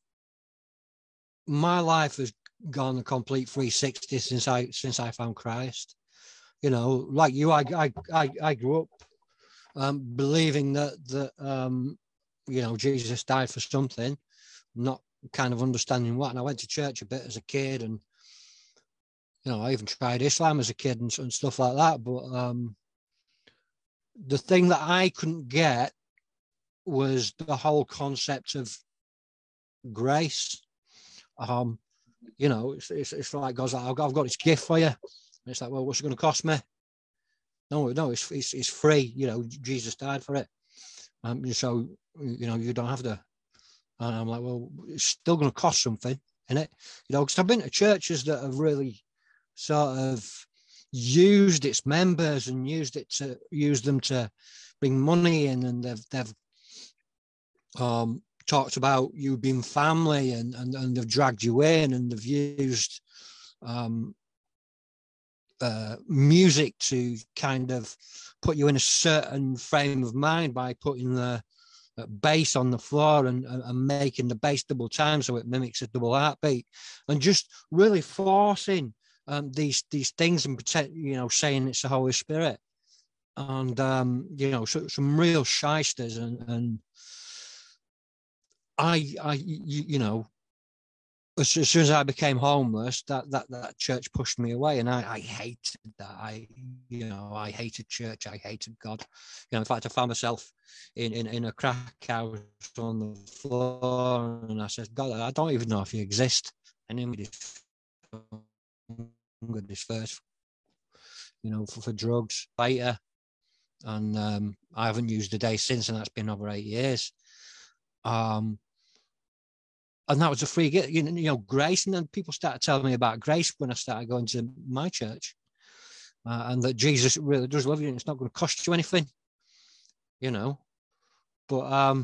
my life has gone a complete 360 since I found Christ. You know, like you, I grew up believing that you know, Jesus died for something, not kind of understanding what. And I went to church a bit as a kid, and you know, I even tried Islam as a kid and stuff like that. But the thing that I couldn't get was the whole concept of grace. You know, it's like God's like, I've got this gift for you. And it's like, well, what's it going to cost me? No, it's free. You know, Jesus died for it. So you know, you don't have to. And I'm like, well, it's still going to cost something, isn't it? You know, because I've been to churches that have really sort of used its members and used them to bring money in, and they've talked about you being family, and they've dragged you in, and they've used music to kind of put you in a certain frame of mind by putting the bass on the floor and making the bass double time so it mimics a double heartbeat, and just really forcing these things and pretend, you know, saying it's the Holy Spirit, and you know, so, some real shysters, and you know, as soon as I became homeless, that church pushed me away, and I hated that. I hated church. I hated God. You know, in fact, I found myself in a crack house on the floor, and I said, God, I don't even know if you exist. And then this first, you know, for drugs later, and I haven't used a day since, and that's been over 8 years. And that was a free gift, you know, grace. And then people started telling me about grace when I started going to my church, and that Jesus really does love you, and it's not going to cost you anything, you know. But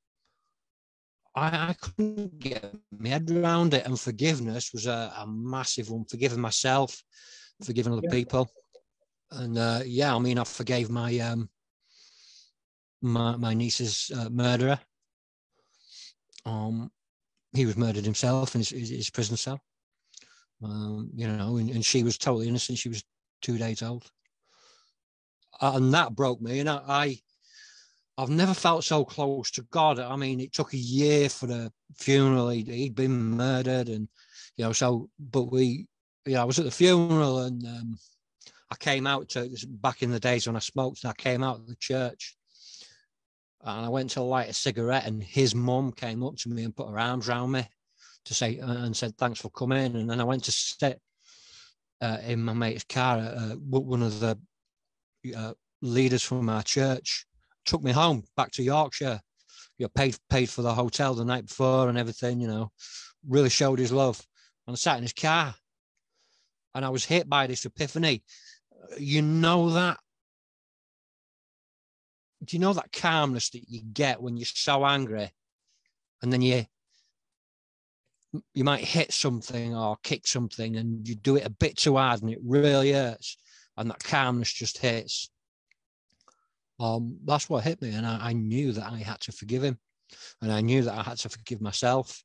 I couldn't get my head around it, and forgiveness was a massive one. Forgiving myself, forgiving other people, and yeah, I mean, I forgave my my niece's murderer. He was murdered himself in his prison cell. You know, and she was totally innocent. She was 2 days old, and that broke me. And I've never felt so close to God. I mean, it took a year for the funeral. He'd been murdered, and you know, so but I was at the funeral, and I came out to back in the days when I smoked, and I came out of the church. And I went to light a cigarette, and his mum came up to me and put her arms around me to say, and said, thanks for coming. And then I went to sit in my mate's car. One of the leaders from our church took me home back to Yorkshire. You know, paid for the hotel the night before and everything, you know, really showed his love. And I sat in his car, and I was hit by this epiphany. You know that? Do you know that calmness that you get when you're so angry, and then you might hit something or kick something, and you do it a bit too hard, and it really hurts, and that calmness just hits. That's what hit me, and I knew that I had to forgive him, and I knew that I had to forgive myself.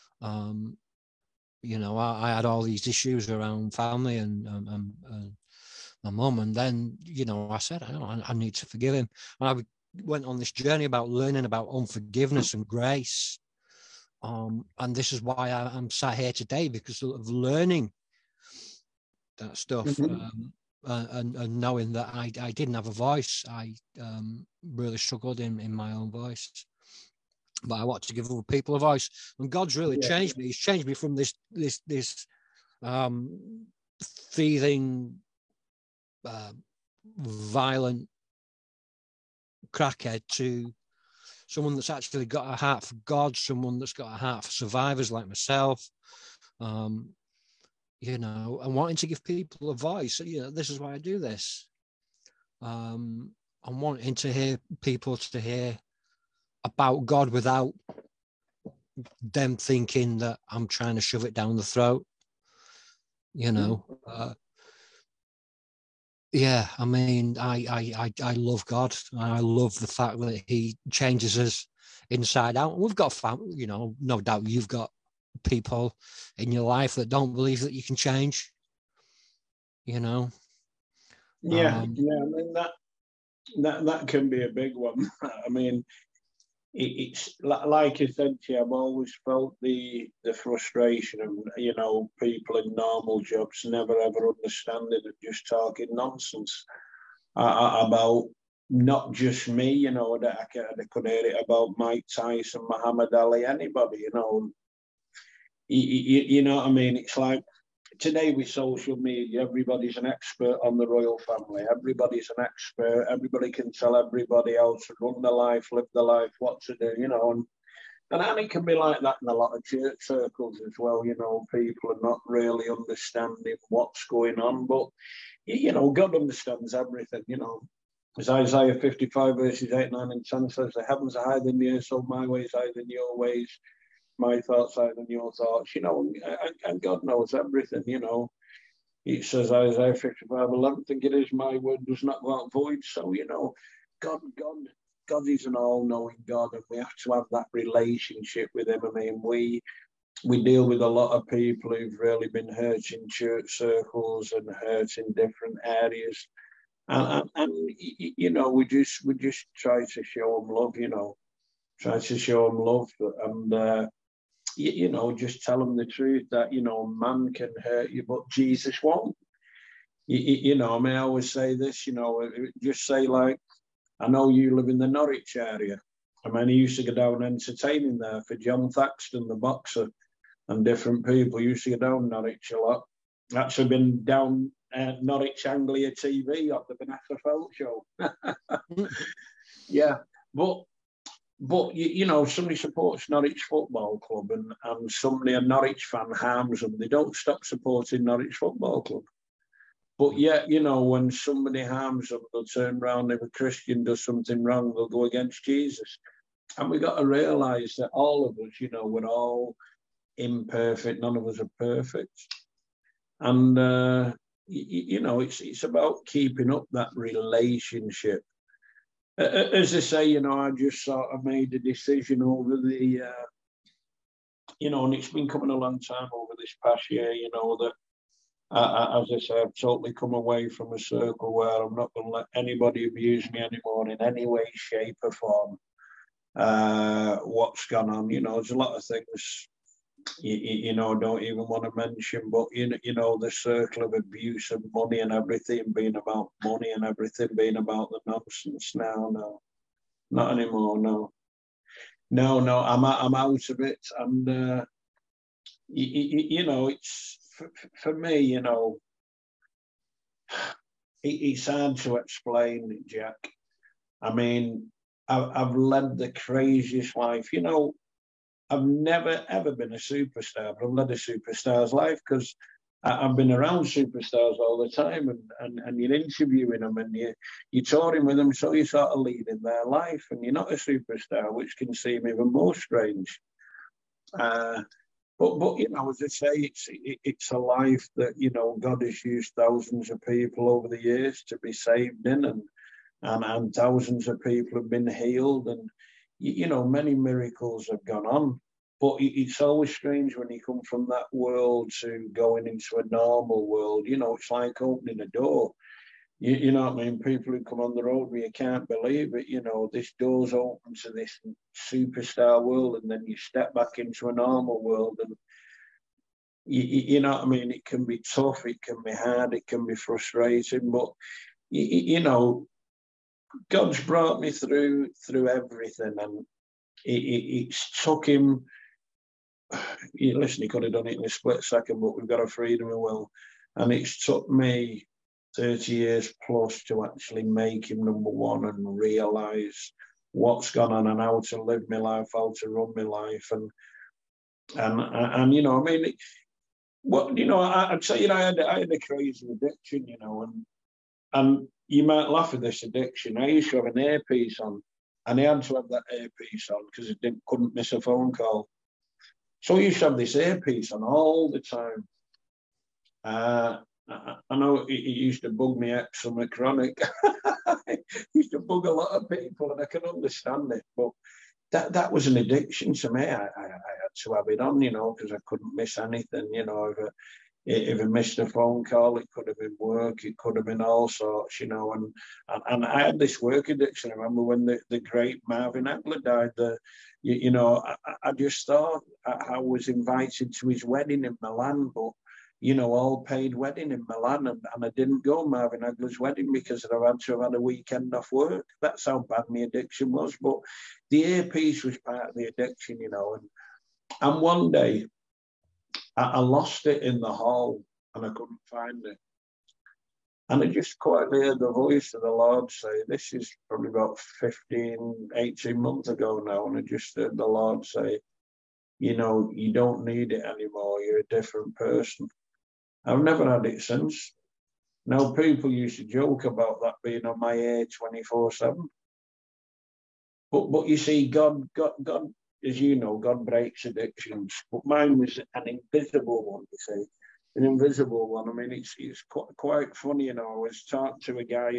You know, I had all these issues around family and my mum, and then, you know, I said, I need to forgive him. And I went on this journey about learning about unforgiveness and grace. And this is why I'm sat here today, because of learning that stuff. Mm-hmm. And knowing that I didn't have a voice. I really struggled in my own voice. But I want to give other people a voice. And God's really changed me. He's changed me from this thieving, violent crackhead to someone that's actually got a heart for God, someone that's got a heart for survivors like myself. You know, and wanting to give people a voice. You know, this is why I do this. I'm wanting to hear people to hear about God without them thinking that I'm trying to shove it down the throat. You know, yeah. I mean, I love God. I love the fact that He changes us inside out. And we've got family. You know, no doubt you've got people in your life that don't believe that you can change. You know. Yeah. I mean that can be a big one. I mean, it's like I said to you, I've always felt the frustration of, you know, people in normal jobs never ever understanding and just talking nonsense about not just me, you know, that I could hear it about Mike Tyson, Muhammad Ali, anybody, you know. You know what I mean? It's like today with social media, everybody's an expert on the royal family. Everybody's an expert. Everybody can tell everybody how to run their life, live their life, what to do, you know. And it can be like that in a lot of church circles as well, you know. People are not really understanding what's going on. But, you know, God understands everything, you know. As Isaiah 55 verses 8, 9 and 10 says, the heavens are higher than the earth, so my ways higher than your ways, my thoughts higher than your thoughts, you know, and God knows everything, you know. It says Isaiah 55:11, think it is my word does not go out void. So, you know, God is an all-knowing God, and we have to have that relationship with him. I mean, we deal with a lot of people who've really been hurt in church circles and hurt in different areas. And you know, we just try to show them love, you know, and you know, just tell them the truth that, you know, man can hurt you, but Jesus won't. You know, I mean, I always say this, you know, just say, like, I know you live in the Norwich area. I mean, I used to go down entertaining there for John Thaxton, the boxer, and different people. I used to go down Norwich a lot. Actually been down Norwich Anglia TV on the Vanessa Feldt show. Yeah, but you know, somebody supports Norwich Football Club and somebody, a Norwich fan, harms them, they don't stop supporting Norwich Football Club. But yet, you know, when somebody harms them, they'll turn around. If a Christian does something wrong, they'll go against Jesus. And we got to realise that all of us, you know, we're all imperfect. None of us are perfect. And you know, it's about keeping up that relationship. As I say, you know, I just sort of made a decision over the, you know, and it's been coming a long time over this past year, you know, that, as I say, I've totally come away from a circle where I'm not going to let anybody abuse me anymore in any way, shape or form. What's gone on, you know, there's a lot of things, you know, I don't even want to mention, but, you know, the circle of abuse and money and everything being about money and everything being about the nonsense now, no, not anymore, no, I'm out of it. And, you know, it's, for me, you know, it's hard to explain, Jack. I mean, I've led the craziest life. You know, I've never, ever been a superstar, but I've led a superstar's life because I've been around superstars all the time, and you're interviewing them and you're touring with them, so you're sort of leading their life, and you're not a superstar, which can seem even more strange. But you know, as I say, it's a life that, you know, God has used thousands of people over the years to be saved in, and thousands of people have been healed, and you know, many miracles have gone on. But it's always strange when you come from that world to going into a normal world. You know, it's like opening a door. You know what I mean? People who come on the road where you can't believe it. You know, this door's open to this superstar world, and then you step back into a normal world, and you know what I mean? It can be tough, it can be hard, it can be frustrating, but you know, God's brought me through everything, and it's took him. Listen, he could have done it in a split second, but we've got a freedom of will, and it's took me 30 years plus to actually make him number one and realise what's gone on and how to live my life, how to run my life, and you know, I mean, what you know, I'd say, you know, I had a crazy addiction, you know, and you might laugh at this addiction. I used to have an earpiece on, and I had to have that earpiece on because it couldn't miss a phone call. So I used to have this earpiece on all the time. I know it used to bug me eczema chronic. It used to bug a lot of people, and I can understand it. But that was an addiction to me. I had to have it on, you know, because I couldn't miss anything. You know, if I missed a phone call, it could have been work, it could have been all sorts, you know. And I had this work addiction. I remember when the great Marvin Hagler died. You know, I just thought I was invited to his wedding in Milan, but you know, all paid wedding in Milan, and I didn't go Marvin Hagler's wedding because I had to have had a weekend off work. That's how bad my addiction was. But the earpiece was part of the addiction, you know. And one day I lost it in the hall and I couldn't find it. And I just quietly heard the voice of the Lord say, this is probably about 15, 18 months ago now. And I just heard the Lord say, you know, you don't need it anymore. You're a different person. I've never had it since. Now, people used to joke about that being on my ear 24/7. But you see, God, as you know, God breaks addictions. But mine was an invisible one, you see. An invisible one. I mean, it's quite funny, you know. I was talking to a guy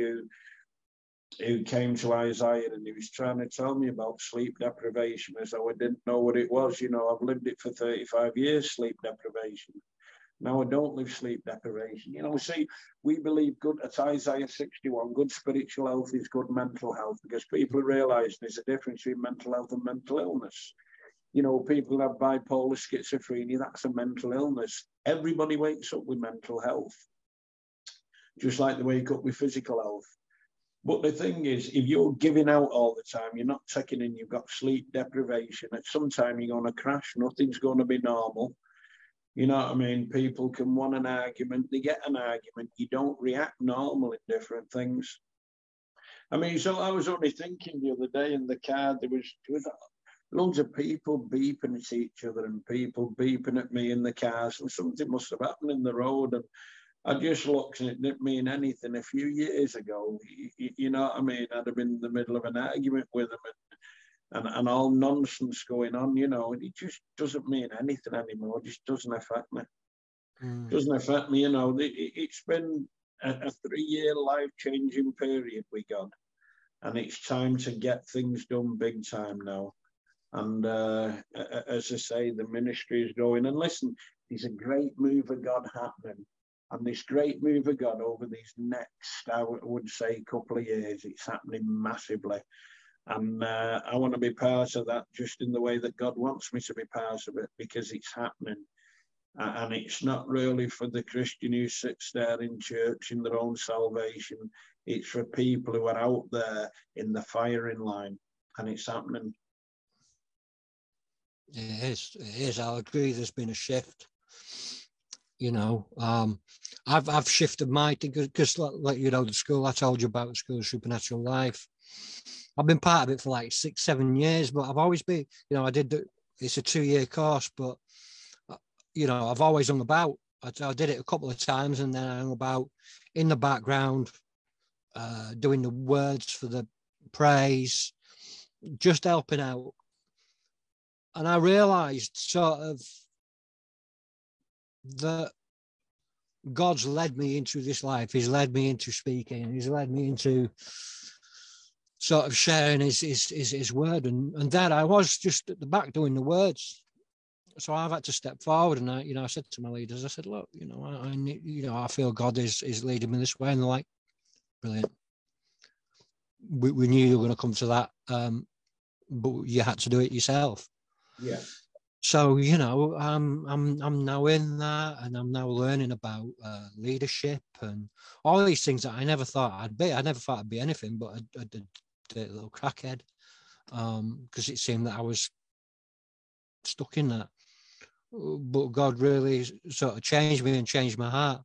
who came to Isaiah, and he was trying to tell me about sleep deprivation, as though I didn't know what it was. You know, I've lived it for 35 years, sleep deprivation. Now I don't live sleep deprivation. You know, see, we believe good at Isaiah 61, good spiritual health is good mental health, because people are realizing there's a difference between mental health and mental illness. You know, people who have bipolar schizophrenia, that's a mental illness. Everybody wakes up with mental health, just like they wake up with physical health. But the thing is, if you're giving out all the time, you're not taking in, you've got sleep deprivation, at some time you're going to crash, nothing's going to be normal. You know what I mean? People can want an argument, they get an argument, you don't react normal in different things. I mean, so I was only thinking the other day in the car, there was loads of people beeping at each other and people beeping at me in the cars, and something must have happened in the road. And I just looked, and it didn't mean anything. A few years ago, you know what I mean? I'd have been in the middle of an argument with them, and all nonsense going on, you know, and it just doesn't mean anything anymore. It just doesn't affect me. Doesn't affect me, you know. It's been a 3-year life-changing period with God, and it's time to get things done big time now. And as I say, the ministry is going. And listen, there's a great move of God happening. And this great move of God over these next, I would say, couple of years, it's happening massively. And I want to be part of that, just in the way that God wants me to be part of it, because it's happening. And it's not really for the Christian who sits there in church in their own salvation. It's for people who are out there in the firing line, and it's happening. It is. I'll agree. There's been a shift. You know, I've shifted my thing, because, like, you know, the school I told you about, the School of Supernatural Life. I've been part of it for like 6-7 years, but I've always been, you know, it's a 2-year course, but, you know, I've always hung about. I did it a couple of times, and then I hung about in the background, doing the words for the praise, just helping out. And I realized sort of that God's led me into this life. He's led me into speaking. He's led me into sort of sharing his word. And then I was just at the back doing the words. So I've had to step forward, and I said to my leaders, I said, look, I need, I feel God is leading me this way. And they're like, brilliant. We knew you were going to come to that, but you had to do it yourself. Yeah. So I'm now in that, and I'm now learning about leadership and all these things that I never thought I'd be. I never thought I'd be anything but a little crackhead, because it seemed that I was stuck in that. But God really sort of changed me and changed my heart.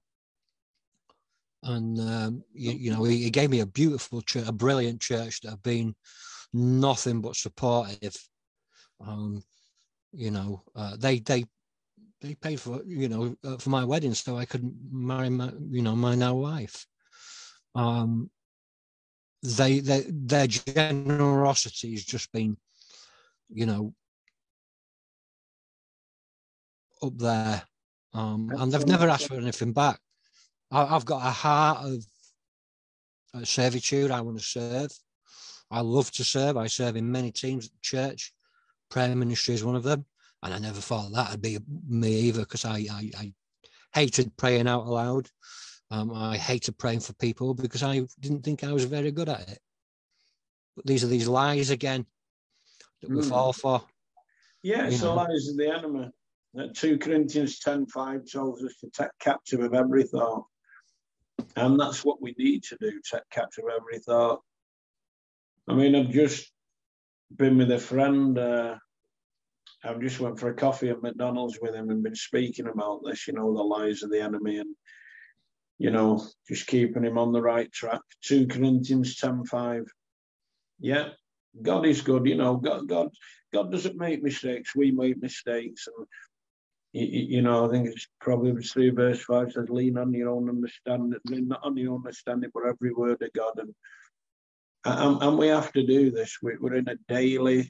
And he gave me a beautiful church, a brilliant church that have been nothing but supportive. They paid for for my wedding so I could marry my now wife. Their generosity has just been up there, and they've never asked for anything back. I've got a heart of servitude. I want to serve. I love to serve. I serve in many teams at the church. Prayer ministry is one of them. And I never thought that'd be me either, because I hated praying out aloud. I hated praying for people because I didn't think I was very good at it. But these are these lies again that we fall for. Yeah, it's the lies of the enemy. 2 Corinthians 10:5 tells us to take captive of every thought. And that's what we need to do, take captive of every thought. I mean, I've just been with a friend. I've just went for a coffee at McDonald's with him and been speaking about this, the lies of the enemy and, just keeping him on the right track. 2 Corinthians 10:5. Yeah, God is good. God doesn't make mistakes. We make mistakes. And, I think it's Proverbs 3 verse 5 says, lean on your own understanding, lean not on your own understanding, but every word of God. And we have to do this. We're in a daily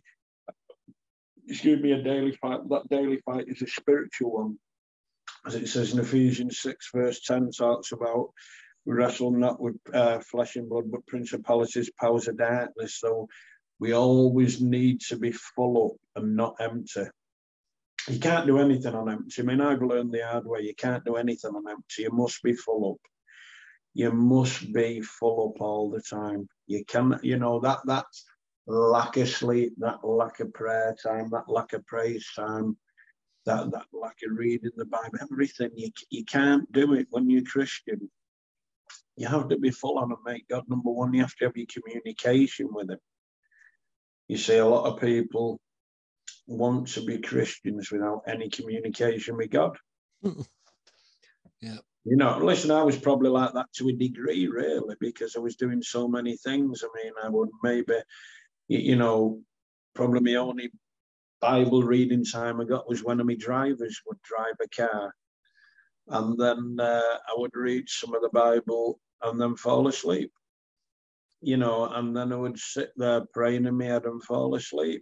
fight. That daily fight is a spiritual one. As it says in Ephesians 6 verse 10 talks about, we wrestle not with flesh and blood, but principalities, powers of darkness. So we always need to be full up and not empty. You can't do anything on empty. I mean, I've learned the hard way. You can't do anything on empty. You must be full up. You must be full up all the time. You can, that lack of sleep, that lack of prayer time, that lack of praise time, that lack of reading the Bible, everything. You can't do it when you're Christian. You have to be full on and make God number one. You have to have your communication with him. You see, a lot of people want to be Christians without any communication with God. Yeah. Listen, I was probably like that to a degree, really, because I was doing so many things. I mean, I would maybe, probably my only Bible reading time I got was when my drivers would drive a car. And then I would read some of the Bible and then fall asleep, and then I would sit there praying in my head and fall asleep.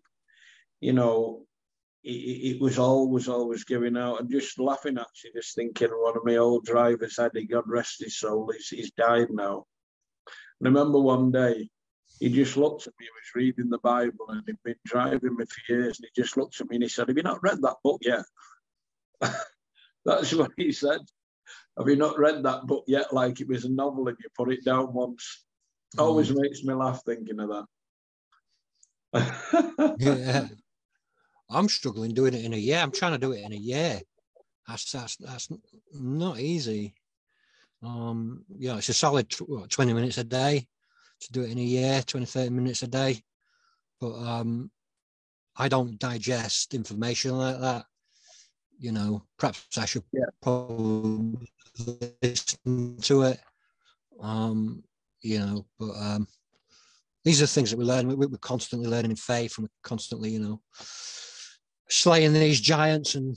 It was always giving out and just laughing at you, just thinking one of my old drivers, Eddie, God rest his soul, he's died now. And I remember one day, he just looked at me, he was reading the Bible and he'd been driving me for years, and he just looked at me and he said, have you not read that book yet? That's what he said. Have you not read that book yet? Like it was a novel and you put it down once. Always makes me laugh thinking of that. Yeah. I'm struggling doing it in a year. I'm trying to do it in a year. That's not easy. It's a solid 20 minutes a day to do it in a year, 20, 30 minutes a day. But I don't digest information like that. Perhaps I should probably listen to it. But these are things that we learn. We're constantly learning in faith, and we're constantly, slaying these giants. And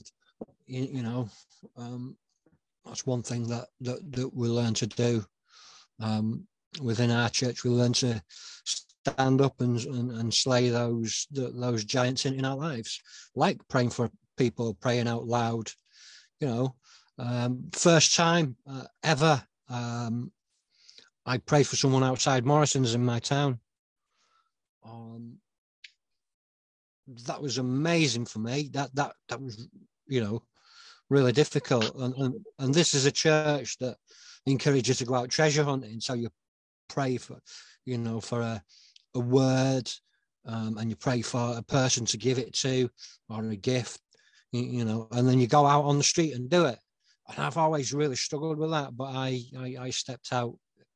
that's one thing that we learn to do within our church. We learn to stand up and slay those giants in our lives, like praying for people, praying out loud. First time ever, I prayed for someone outside Morrison's in my town. that was amazing for me. That was, you know, really difficult. And this is a church that encourages you to go out treasure hunting. So you pray for, you know, for a word, and you pray for a person to give it to, or a gift, you know, and then you go out on the street and do it. And I've always really struggled with that, but I stepped out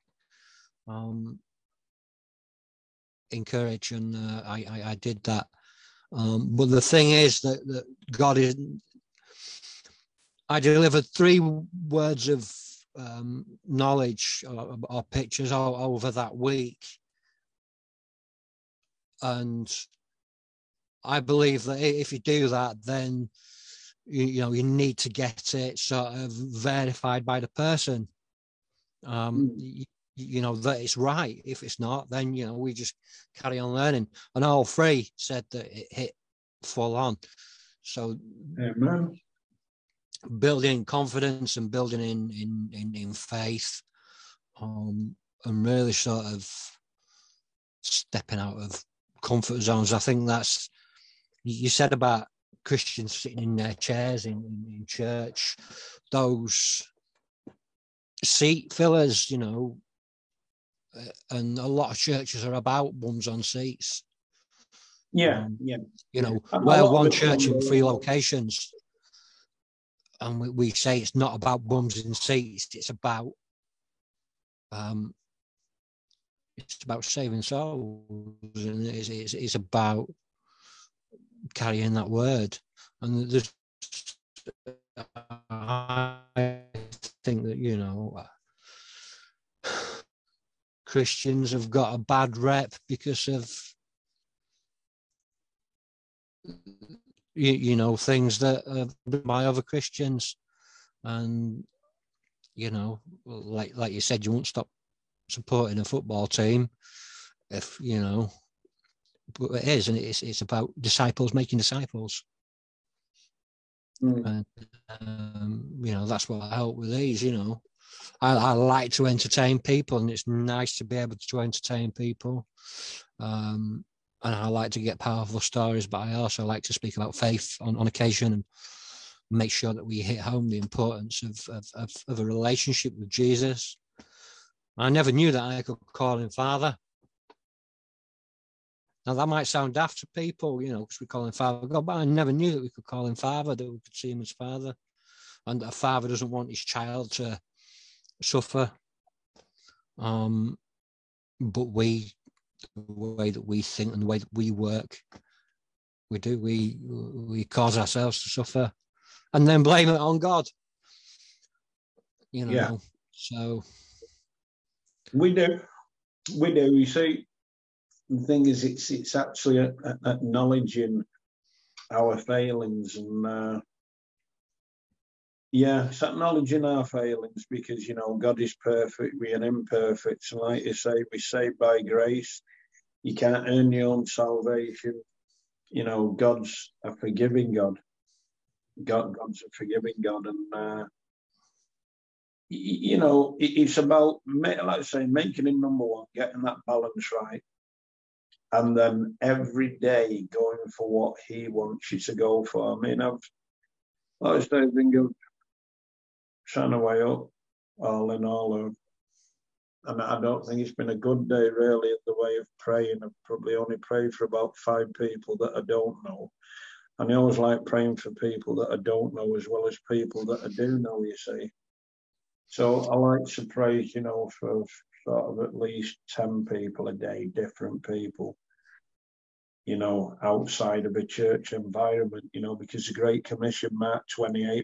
in courage, and I did that. But the thing is that God is. I delivered 3 words of knowledge or pictures over that week, and I believe that if you do that, then you know you need to get it sort of verified by the person. You know that it's right. If it's not, then you know we just carry on learning. And all 3 said that it hit full on. So Amen. Building confidence and building in faith, and really sort of stepping out of comfort zones. I think that's, you said about Christians sitting in their chairs in church, those seat fillers, you know, and a lot of churches are about bums on seats. Yeah. You know, we're one church in 3 locations, and we say it's not about bums in seats. It's about saving souls, and it's about carrying that word. And there's, I think that, you know, Christians have got a bad rep because of, you know, things that are by other Christians. And, you know, like you said, you won't stop supporting a football team if, you know, but it is, and it's about disciples making disciples. And you know, that's what I help with these. You know, I like to entertain people, and it's nice to be able to entertain people. And I like to get powerful stories, but I also like to speak about faith on occasion, and make sure that we hit home the importance of a relationship with Jesus. I never knew that I could call him Father. Now, that might sound daft to people, you know, because we call him Father God, but I never knew that we could call him Father, that we could see him as Father, and that a father doesn't want his child to suffer. But the way that we think and the way that we work, we cause ourselves to suffer and then blame it on God. You know, yeah. So we do. You see, the thing is, it's actually acknowledging our failings, and it's acknowledging our failings, because, you know, God is perfect, we are imperfect, and like you say, we're saved by grace. You can't earn your own salvation. You know, God's a forgiving God. God's a forgiving God, and you know, it's about, like I say, making him number one, getting that balance right, and then every day going for what he wants you to go for. I mean, I've been trying to weigh up all in all, and I don't think it's been a good day really in the way of praying. I've probably only prayed for about 5 people that I don't know. And I always like praying for people that I don't know as well as people that I do know, you see. So I like to pray, you know, for sort of at least 10 people a day, different people, you know, outside of a church environment, you know, because the Great Commission, Matthew 28,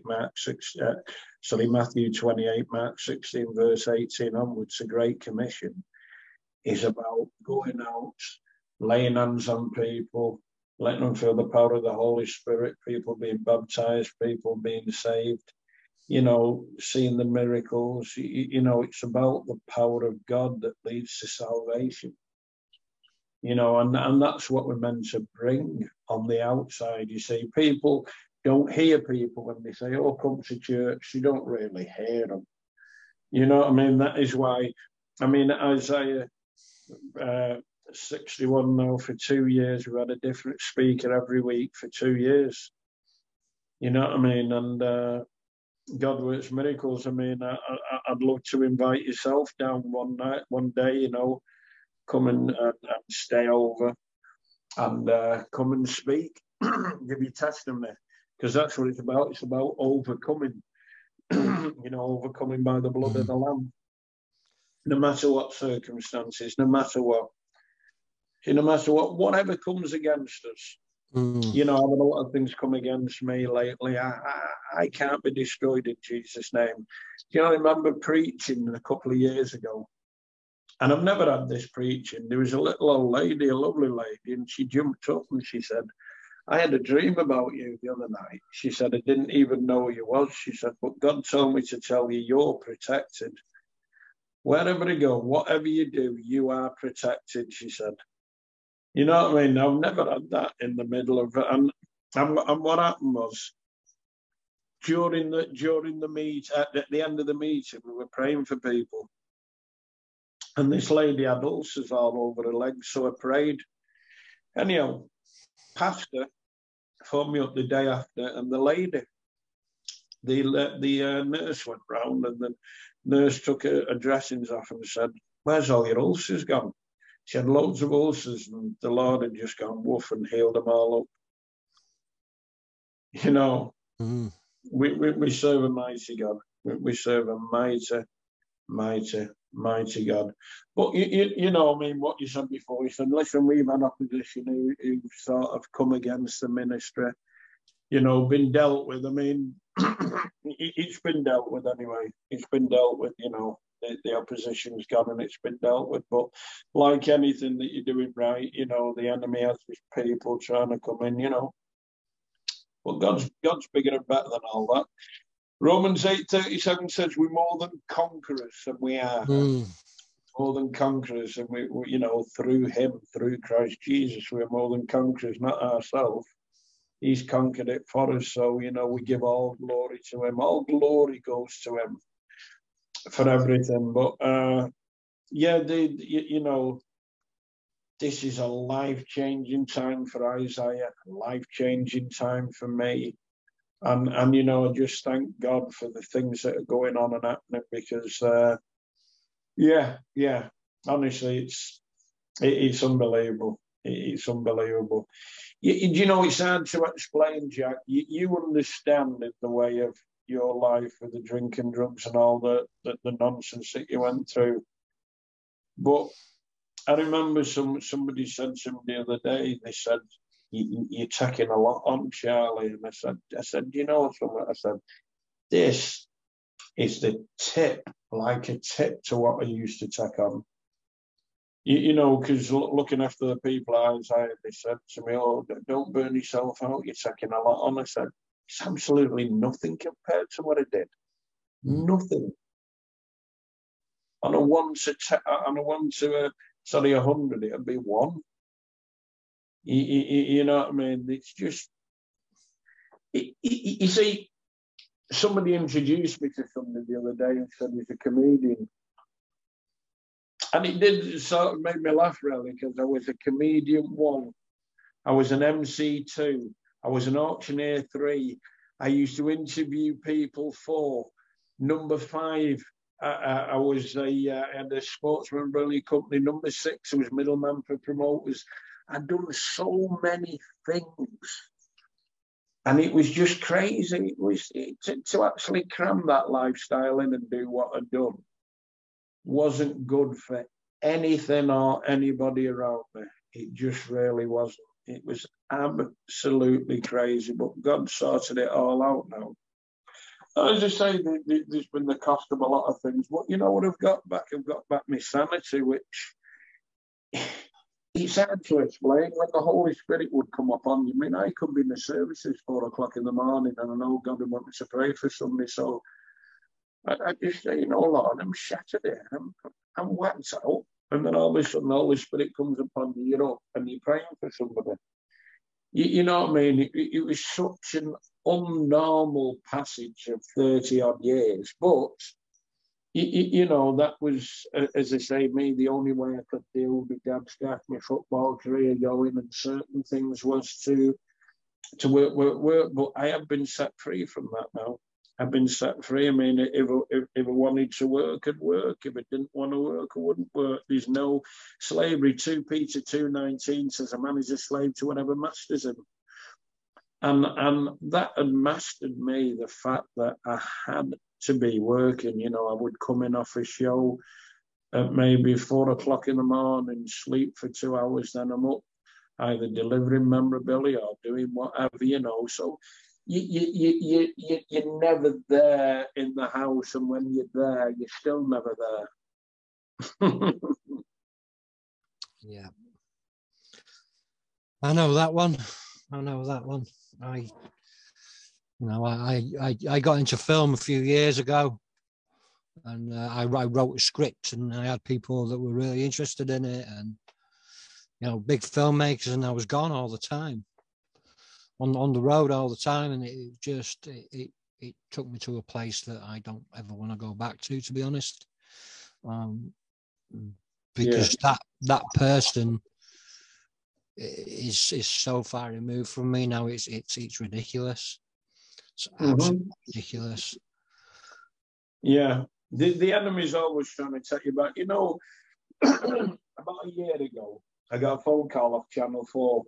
Mark 16, verse 18 onwards, the Great Commission is about going out, laying hands on people, letting them feel the power of the Holy Spirit, people being baptized, people being saved, you know, seeing the miracles. You know, it's about the power of God that leads to salvation. You know, and that's what we're meant to bring on the outside. You see, people don't hear people when they say, oh, come to church. You don't really hear them. You know what I mean? That is why, I mean, Isaiah 61 now. For 2 years, we've had a different speaker every week for 2 years. You know what I mean? And God works miracles. I mean, I'd love to invite yourself down one day, you know, come and stay over and come and speak, give your testimony, because that's what it's about. It's about overcoming, you know, overcoming by the blood of the Lamb. No matter what circumstances, no matter what, whatever comes against us. You know, I've had a lot of things come against me lately. I can't be destroyed in Jesus' name. You know, I remember preaching a couple of years ago, and I've never had this preaching. There was a little old lady, a lovely lady, and she jumped up and she said, I had a dream about you the other night. She said, I didn't even know who you was. She said, but God told me to tell you you're protected. Wherever you go, whatever you do, you are protected, she said. You know what I mean? I've never had that in the middle of it. And what happened was, during the meet, at the end of the meeting, we were praying for people. And this lady had ulcers all over her legs, so I prayed. Anyhow, pastor phoned me up the day after, and the lady, the nurse went round, and the nurse took her dressings off and said, where's all your ulcers gone? She had loads of ulcers, and the Lord had just gone woof and healed them all up. You know, we serve a mighty God. We serve a mighty God. But, you know, I mean, what you said before, you said, listen, we've had opposition who sort of come against the ministry, you know, been dealt with. I mean, it's been dealt with anyway. It's been dealt with, you know. The opposition's gone and it's been dealt with. But like anything that you're doing right, you know, the enemy has these people trying to come in, you know. But God's bigger and better than all that. Romans 8:37 says we're more than conquerors, and we are more than conquerors, and we, you know, through him, through Christ Jesus, we're more than conquerors, not ourselves. He's conquered it for us. So, you know, we give all glory to him. All glory goes to him for everything. But yeah, you know, this is a life-changing time for Isaiah, a life-changing time for me. And you know, I just thank God for the things that are going on and happening, because yeah, honestly, it's unbelievable. It's unbelievable. You know, it's hard to explain, Jack. You understand in the way of your life with the drinking, drugs and all the nonsense that you went through. But I remember somebody said to me the other day, they said, you're taking a lot on, Charlie. And I said, you know something? I said, this is the tip, like a tip to what I used to take on. You know, because looking after the people outside, they said to me, oh, don't burn yourself out, you're taking a lot on. I said, it's absolutely nothing compared to what I did. Nothing. On a 100, it'd be 1. You know what I mean? It's just, you see, somebody introduced me to somebody the other day and said he's a comedian. And it did sort of make me laugh, really, because I was a comedian 1. I was an MC 2. I was an auctioneer 3. I used to interview people 4. Number 5, I was had a sportsman rally company. Number 6, I was middleman for promoters. I'd done so many things, and it was just crazy. It was to actually cram that lifestyle in and do what I'd done wasn't good for anything or anybody around me. It just really wasn't. It was absolutely crazy, but God sorted it all out now. As I say, there's been the cost of a lot of things. But you know what I've got back? I've got back my sanity, which it's hard to explain. When the Holy Spirit would come upon you, I mean, I could be in the services 4 o'clock in the morning, and I know God would want me to pray for somebody. So I just say, you know, Lord, I'm shattered here. I'm whacked out. And then all of a sudden, the Holy Spirit comes upon you, you're up, and you're praying for somebody. You know what I mean? It was such an unnormal passage of 30-odd years. But, you know, that was, as I say, me, the only way I could deal with my dad's death, my football career going, and certain things was to work. But I have been set free from that now. I've been set free. I mean, if I wanted to work, I'd work. If I didn't want to work, I wouldn't work. There's no slavery. 2 Peter 2:19 says a man is a slave to whatever masters him. And that had mastered me, the fact that I had to be working. You know, I would come in off a show at maybe 4 o'clock in the morning, sleep for 2 hours, then I'm up either delivering memorabilia or doing whatever, you know. So you're never there in the house, and when you're there, you're still never there. Yeah. I know that one. I got into film a few years ago, and I wrote a script, and I had people that were really interested in it, and you know, big filmmakers, and I was gone all the time, on the road all the time, and it took me to a place that I don't ever want to go back to be honest, because that person is so far removed from me now. It's ridiculous. It's absolutely ridiculous. Yeah, the enemy's always trying to take you back. You know, about a year ago, I got a phone call off Channel 4.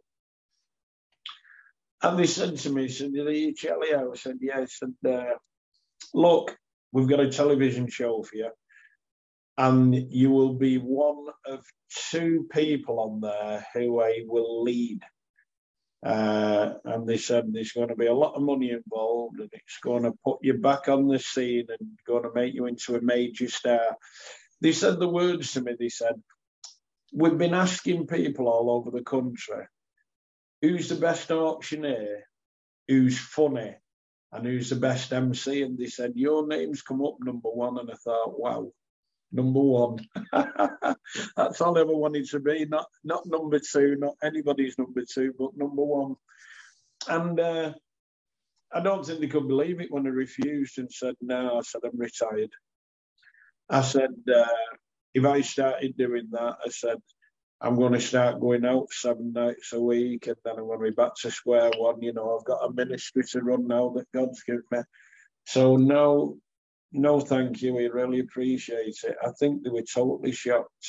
And they said to me, "Are you Charlie?" I said, "Yes." And look, we've got a television show for you, and you will be one of 2 people on there who I will lead. And they said there's going to be a lot of money involved, and it's going to put you back on the scene and going to make you into a major star. They said the words to me. They said, "We've been asking people all over the country, who's the best auctioneer, who's funny, and who's the best MC?" And they said, "Your name's come up number 1." And I thought, wow, number 1. That's all I ever wanted to be. Not number 2, not anybody's number 2, but number 1. And I don't think they could believe it when I refused and said, "No." I said, "I'm retired." I said, if I started doing that, I said, I'm going to start going out 7 nights a week, and then I'm going to be back to square one. You know, I've got a ministry to run now that God's given me. So no, thank you. We really appreciate it. I think they were totally shocked.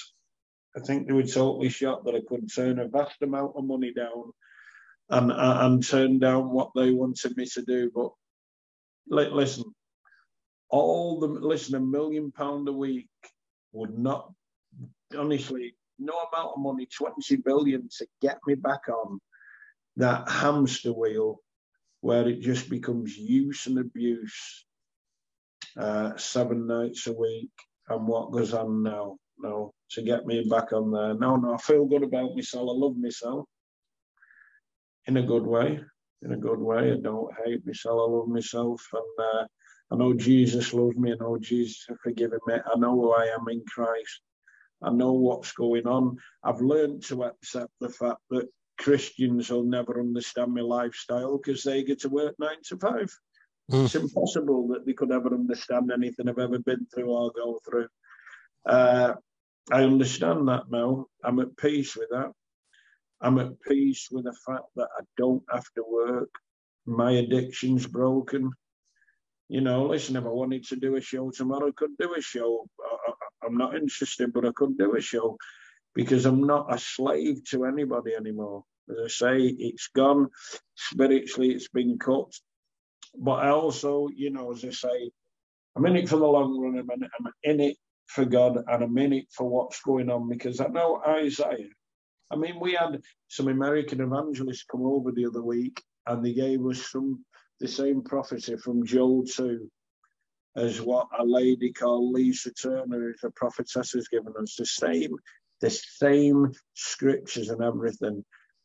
That I could turn a vast amount of money down and turn down what they wanted me to do. But listen, £1 million a week would not, honestly, no amount of money, 20 billion, to get me back on that hamster wheel where it just becomes use and abuse 7 nights a week. And what goes on now? No, to get me back on there. No, I feel good about myself. I love myself in a good way. I don't hate myself. I love myself. And I know Jesus loves me. I know Jesus has forgiven me. I know who I am in Christ. I know what's going on. I've learned to accept the fact that Christians will never understand my lifestyle because they get to work 9 to 5. It's impossible that they could ever understand anything I've ever been through or go through. I understand that now. I'm at peace with that. I'm at peace with the fact that I don't have to work. My addiction's broken. You know, listen, if I wanted to do a show tomorrow, I could do a show. I'm not interested, but I could do a show because I'm not a slave to anybody anymore. As I say, it's gone. Spiritually, it's been cut. But I also, you know, as I say, I'm in it for the long run. I'm in it for God, and I'm in it for what's going on, because I know Isaiah. I mean, we had some American evangelists come over the other week, and they gave us the same prophecy from Joel 2 as what a lady called Lisa Turner, who's a prophetess, has given us. The same scriptures and everything.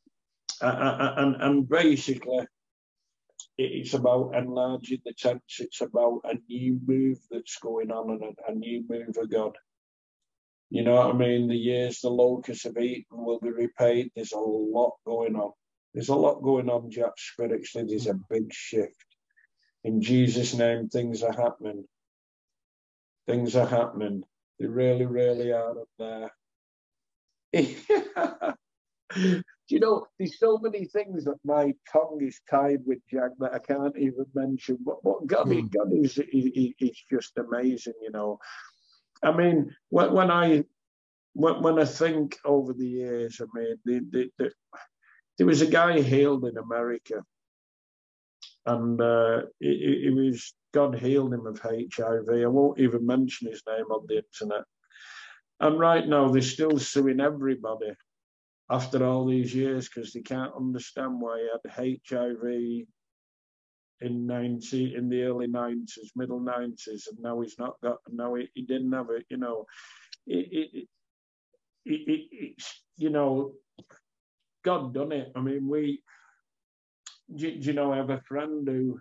And basically, it's about enlarging the tents. It's about a new move that's going on, and a new move of God. You know what I mean? The years the locusts have eaten will be repaid. There's a lot going on. Jack, spiritually. There's a big shift. In Jesus' name, things are happening. Things are happening. They really, really are up there. You know, there's so many things that my tongue is tied with, Jack, that I can't even mention. But God, God is just amazing, you know. I mean, when I think over the years, I mean, there was a guy healed in America, and he was, God healed him of HIV. I won't even mention his name on the internet. And right now, they're still suing everybody after all these years because they can't understand why he had HIV in the early 90s, middle 90s, and now he's not got. Now he didn't have it. You know, it's, you know, God done it. I mean, you know, I have a friend who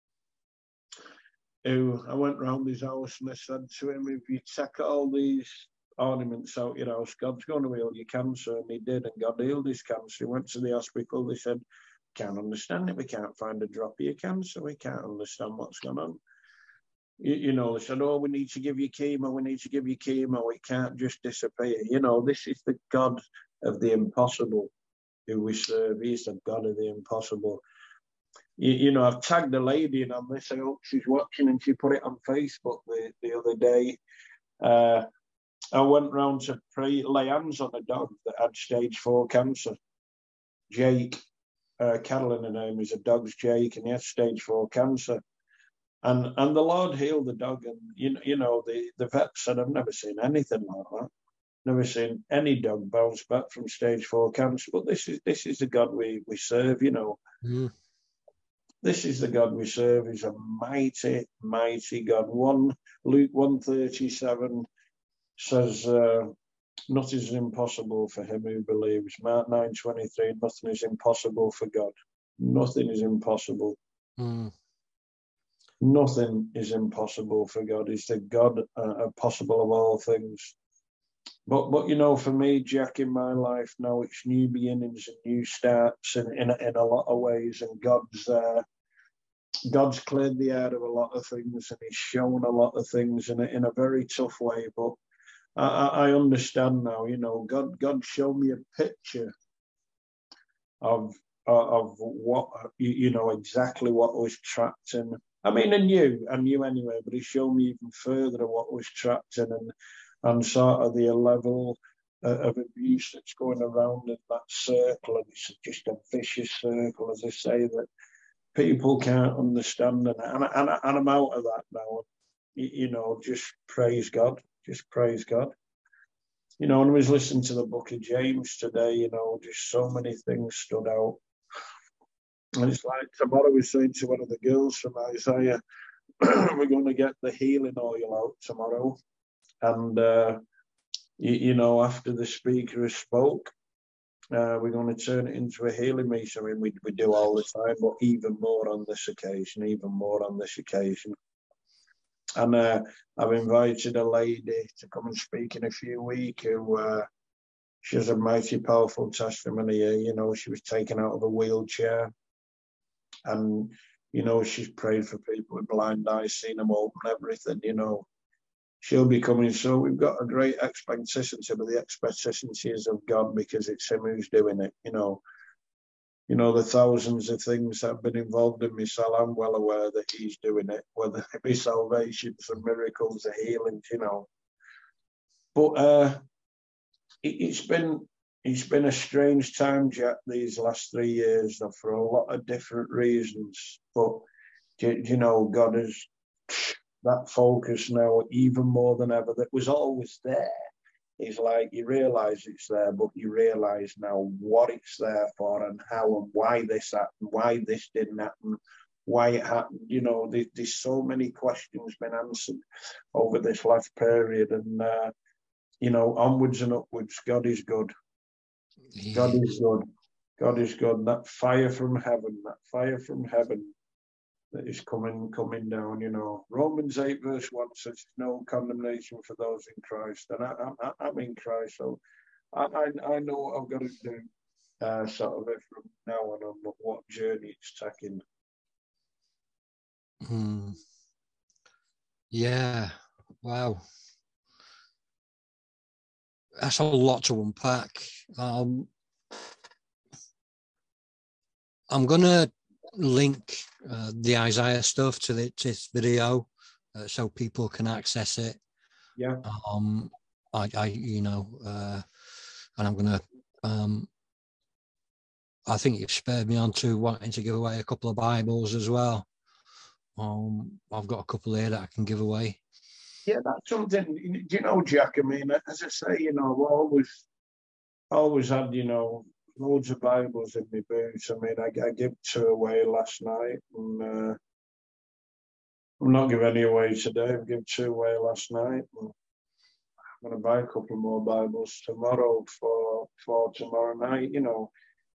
I went round his house and I said to him, if you take all these ornaments out your house, God's going to heal your cancer. And he did, and God healed his cancer. He went to the hospital. They said, can't understand it. We can't find a drop of your cancer. We can't understand what's going on. You know, they said, oh, we need to give you chemo. We need to give you chemo. It can't just disappear. You know, this is the God of the impossible who we serve. He's the God of the impossible. You know, I've tagged a lady in on this. I hope she's watching, and she put it on Facebook the other day. I went round to lay hands on a dog that had stage 4 cancer. Jake, Carolyn, her name is, a dog's Jake, and he had stage 4 cancer. And the Lord healed the dog. And, you know, the vet said, I've never seen anything like that. Never seen any dog bounce back from stage 4 cancer. But this is the God we serve, you know. Mm. This is the God we serve. He's a mighty, mighty God. Luke 1:37 says, nothing is impossible for him who believes. Mark 9:23, nothing is impossible for God. Nothing is impossible. Mm. Nothing is impossible for God. He's the God possible of all things. But you know, for me, Jack, in my life now, it's new beginnings and new starts in a lot of ways. And God's cleared the air of a lot of things, and he's shown a lot of things in a very tough way. But I understand now, you know, God showed me a picture of what, you know, exactly what was trapped in. I mean, I knew anyway, but he showed me even further of what was trapped in and sort of the level of abuse that's going around in that circle. And it's just a vicious circle, as I say, that people can't understand. And I'm out of that now. You know, just praise God. Just praise God. You know, and I was listening to the book of James today, you know, just so many things stood out. And it's like tomorrow I was saying to one of the girls from Isaiah, we're going to get the healing oil out tomorrow. And, you know, after the speaker has spoke, we're going to turn it into a healing meeting. I mean, we do all the time, but even more on this occasion. And I've invited a lady to come and speak in a few weeks who she has a mighty powerful testimony here. You know, she was taken out of a wheelchair, and, you know, she's prayed for people with blind eyes, seen them open, everything, you know. She'll be coming. So we've got a great expectation, but the expectation is of God, because it's him who's doing it, you know. You know, the thousands of things that have been involved in myself, I'm well aware that he's doing it, whether it be salvations or miracles or healings, you know. But it's been a strange time, Jack, these last 3 years, for a lot of different reasons. But, you know, God has that focus now even more than ever that was always there. It's like you realise it's there, but you realise now what it's there for and how and why this happened, why this didn't happen, why it happened. You know, there's so many questions been answered over this last period. And, you know, onwards and upwards, God is good. Yeah. God is good. God is good. That fire from heaven that is coming down, you know. Romans 8:1 says no condemnation for those in Christ. And I'm in Christ, so I know what I've got to do, sort of it from now on what journey it's taking. Yeah. Wow. That's a lot to unpack. I'm going to link the Isaiah stuff to this video so people can access it. Yeah. And I'm going to, I think you've spurred me on to wanting to give away a couple of Bibles as well. I've got a couple here that I can give away. Yeah, that's something, do you know, Jack, I mean, as I say, you know, I've always had, you know, loads of Bibles in my boots. I mean, I gave 2 away last night, and I'm not giving any away today. I gave 2 away last night. And I'm going to buy a couple more Bibles tomorrow for tomorrow night, you know.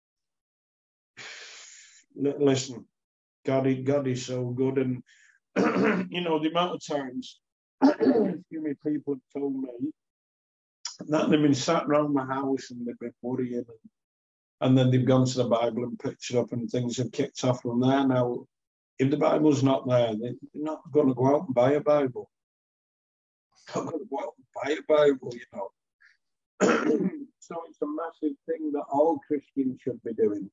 Listen, God is so good, and you know the amount of times, excuse me, people have told me that they've been sat around my house and they've been worrying, and then they've gone to the Bible and picked it up, and things have kicked off from there. Now, if the Bible's not there, they're not going to go out and buy a Bible. They're not going to go out and buy a Bible, you know. So it's a massive thing that all Christians should be doing.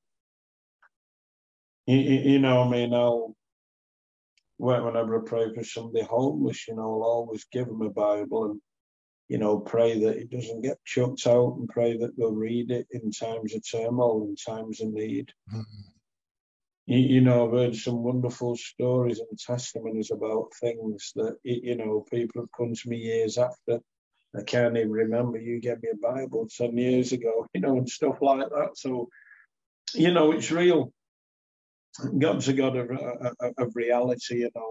You know, I mean, whenever I pray for somebody homeless, you know, I'll always give them a Bible and, you know, pray that it doesn't get chucked out, and pray that they'll read it in times of turmoil and times of need. Mm-hmm. You know, I've heard some wonderful stories and testimonies about things that, you know, people have come to me years after. I can't even remember, you gave me a Bible 10 years ago, you know, and stuff like that. So, you know, it's real. God's a God of reality, you know.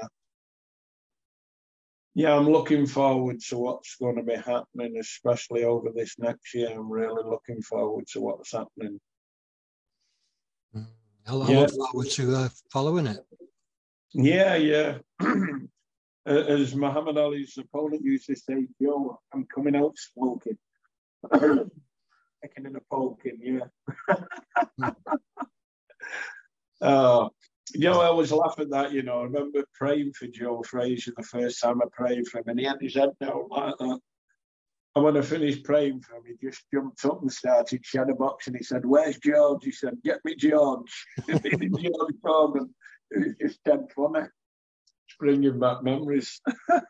Yeah, I'm looking forward to what's going to be happening, especially over this next year. I'm really looking forward to what's happening. I look forward to following it. Yeah. As Muhammad Ali's opponent used to say, "Yo, I'm coming out smoking." Taking in a poking, yeah. You know, I always laugh at that, you know. I remember praying for Joe Frazier the first time I prayed for him, and he had his head down like that. And when I finished praying for him, he just jumped up and started shadowboxing. He said, "Where's George?" He said, "Get me George." George Foreman. It was just dead funny. It's bringing back memories.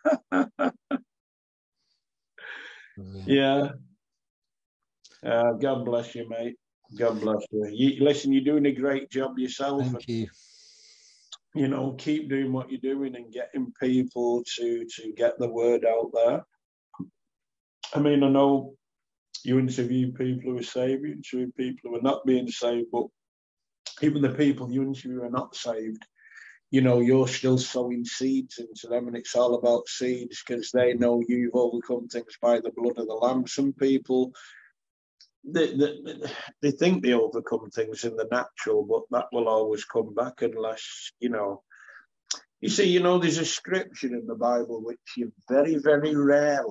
Yeah. God bless you, mate. God bless you. Listen, you're doing a great job yourself. Thank you. You know, keep doing what you're doing and getting people to get the word out there. I mean, I know you interview people who are saved, you interview people who are not being saved, but even the people you interview who are not saved, you know, you're still sowing seeds into them, and it's all about seeds because they know you've overcome things by the blood of the Lamb. Some people, they think they overcome things in the natural, but that will always come back unless, you know. You see, you know, there's a scripture in the Bible which you very, very rarely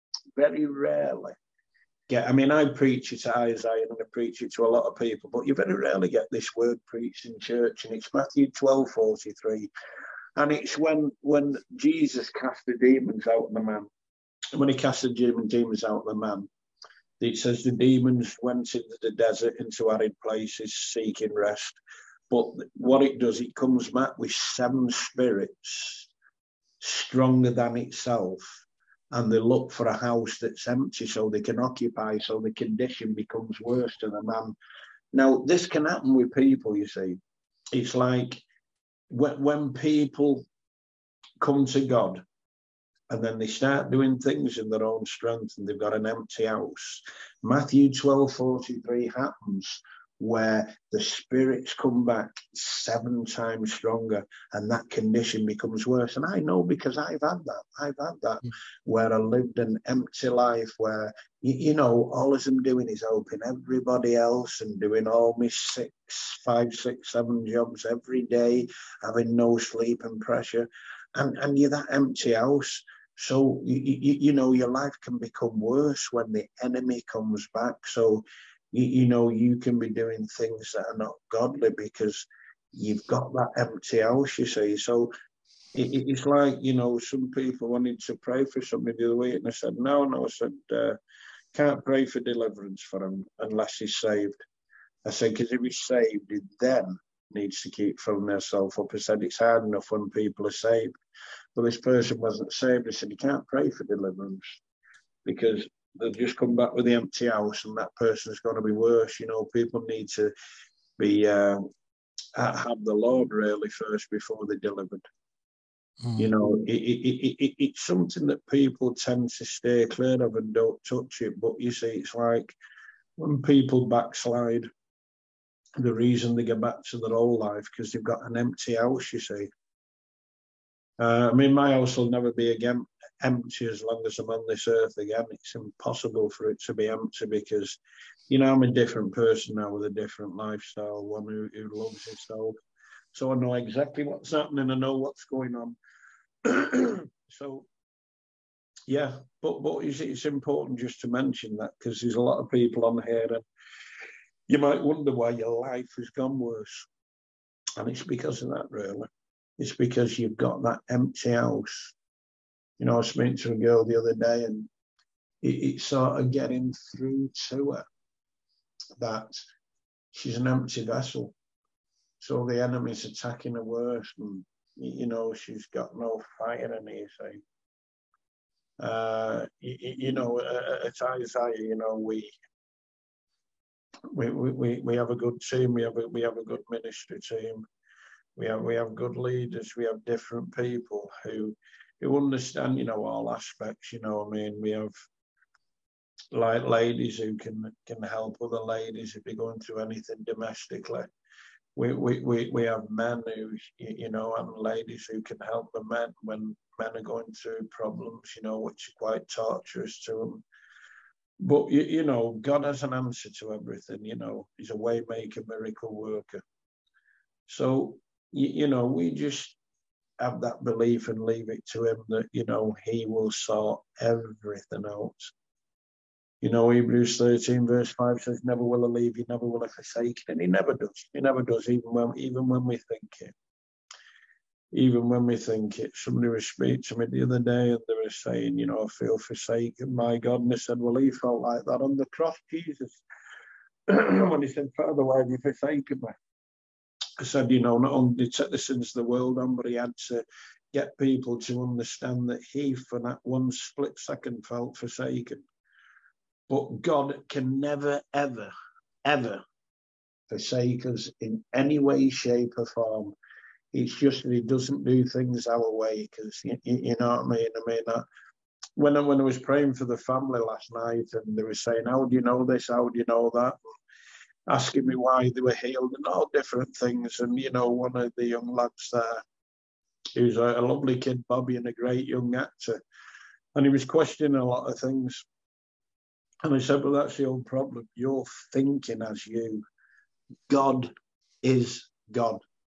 get. I mean, I preach it to Isaiah and I preach it to a lot of people, but you very rarely get this word preached in church, and it's Matthew 12:43. And it's when Jesus cast the demons out of the man. When he cast the demons out of the man, it says the demons went into the desert, into arid places, seeking rest. But what it does, it comes back with 7 spirits stronger than itself, and they look for a house that's empty so they can occupy, so the condition becomes worse to the man. Now, this can happen with people, you see. It's like when people come to God and then they start doing things in their own strength and they've got an empty house. Matthew 12:43 happens where the spirits come back 7 times stronger and that condition becomes worse. And I know because I've had that where I lived an empty life where, you know, all I'm doing is helping everybody else and doing all my 5, 6, 7 jobs every day, having no sleep and pressure. And you're that empty house. So, you know, your life can become worse when the enemy comes back. So, you know, you can be doing things that are not godly because you've got that empty house, you see. So it's like, you know, some people wanted to pray for somebody the other week, and I said, no, I said, can't pray for deliverance for him unless he's saved. I said, because if he's saved, he then needs to keep filling himself up. I said, it's hard enough when people are saved. But this person wasn't saved. I said, you can't pray for deliverance because they'll just come back with the empty house and that person's going to be worse. You know, people need to be have the Lord really first before they're delivered. You know, it's something that people tend to stay clear of and don't touch it. But you see, it's like when people backslide, the reason they get back to their old life because they've got an empty house, you see. I mean, my house will never be again empty as long as I'm on this earth again. It's impossible for it to be empty because, you know, I'm a different person now with a different lifestyle, one who loves himself. So I know exactly what's happening. I know what's going on. So, yeah, but it's important just to mention that because there's a lot of people on here and you might wonder why your life has gone worse. And it's because of that, really. It's because you've got that empty house. You know, I was speaking to a girl the other day and it's sort of getting through to her that she's an empty vessel. So the enemy's attacking her worse and, you know, she's got no fire in her, you know, at Isaiah, you know, we have a good team, we have a good ministry team. We have good leaders. We have different people who understand, you know, all aspects. You know, I mean, we have like ladies who can help other ladies if they're going through anything domestically. We have men who, you know, and ladies who can help the men when men are going through problems, you know, which are quite torturous to them. But you know, God has an answer to everything. You know, He's a way maker, miracle worker. So. You know, we just have that belief and leave it to him that, you know, he will sort everything out. You know, Hebrews 13 verse 5 says, never will I leave you, never will I forsake you. And he never does. He never does, even when we think it. Even when we think it. Somebody was speaking to me the other day and they were saying, you know, I feel forsaken, my God. And I said, well, he felt like that on the cross, Jesus. When he said, Father, why have you forsaken me? I said, you know, not only did he take the sins of the world on, but he had to get people to understand that he, for that one split second, felt forsaken. But God can never, ever, ever forsake us in any way, shape, or form. It's just that he doesn't do things our way, because you know what I mean? I mean, when I was praying for the family last night, and they were saying, how do you know this? How do you know that? Asking me why they were healed and all different things. And, you know, one of the young lads there, he was a lovely kid, Bobby, and a great young actor. And he was questioning a lot of things. And I said, well, that's the old problem. You're thinking as you. God is God.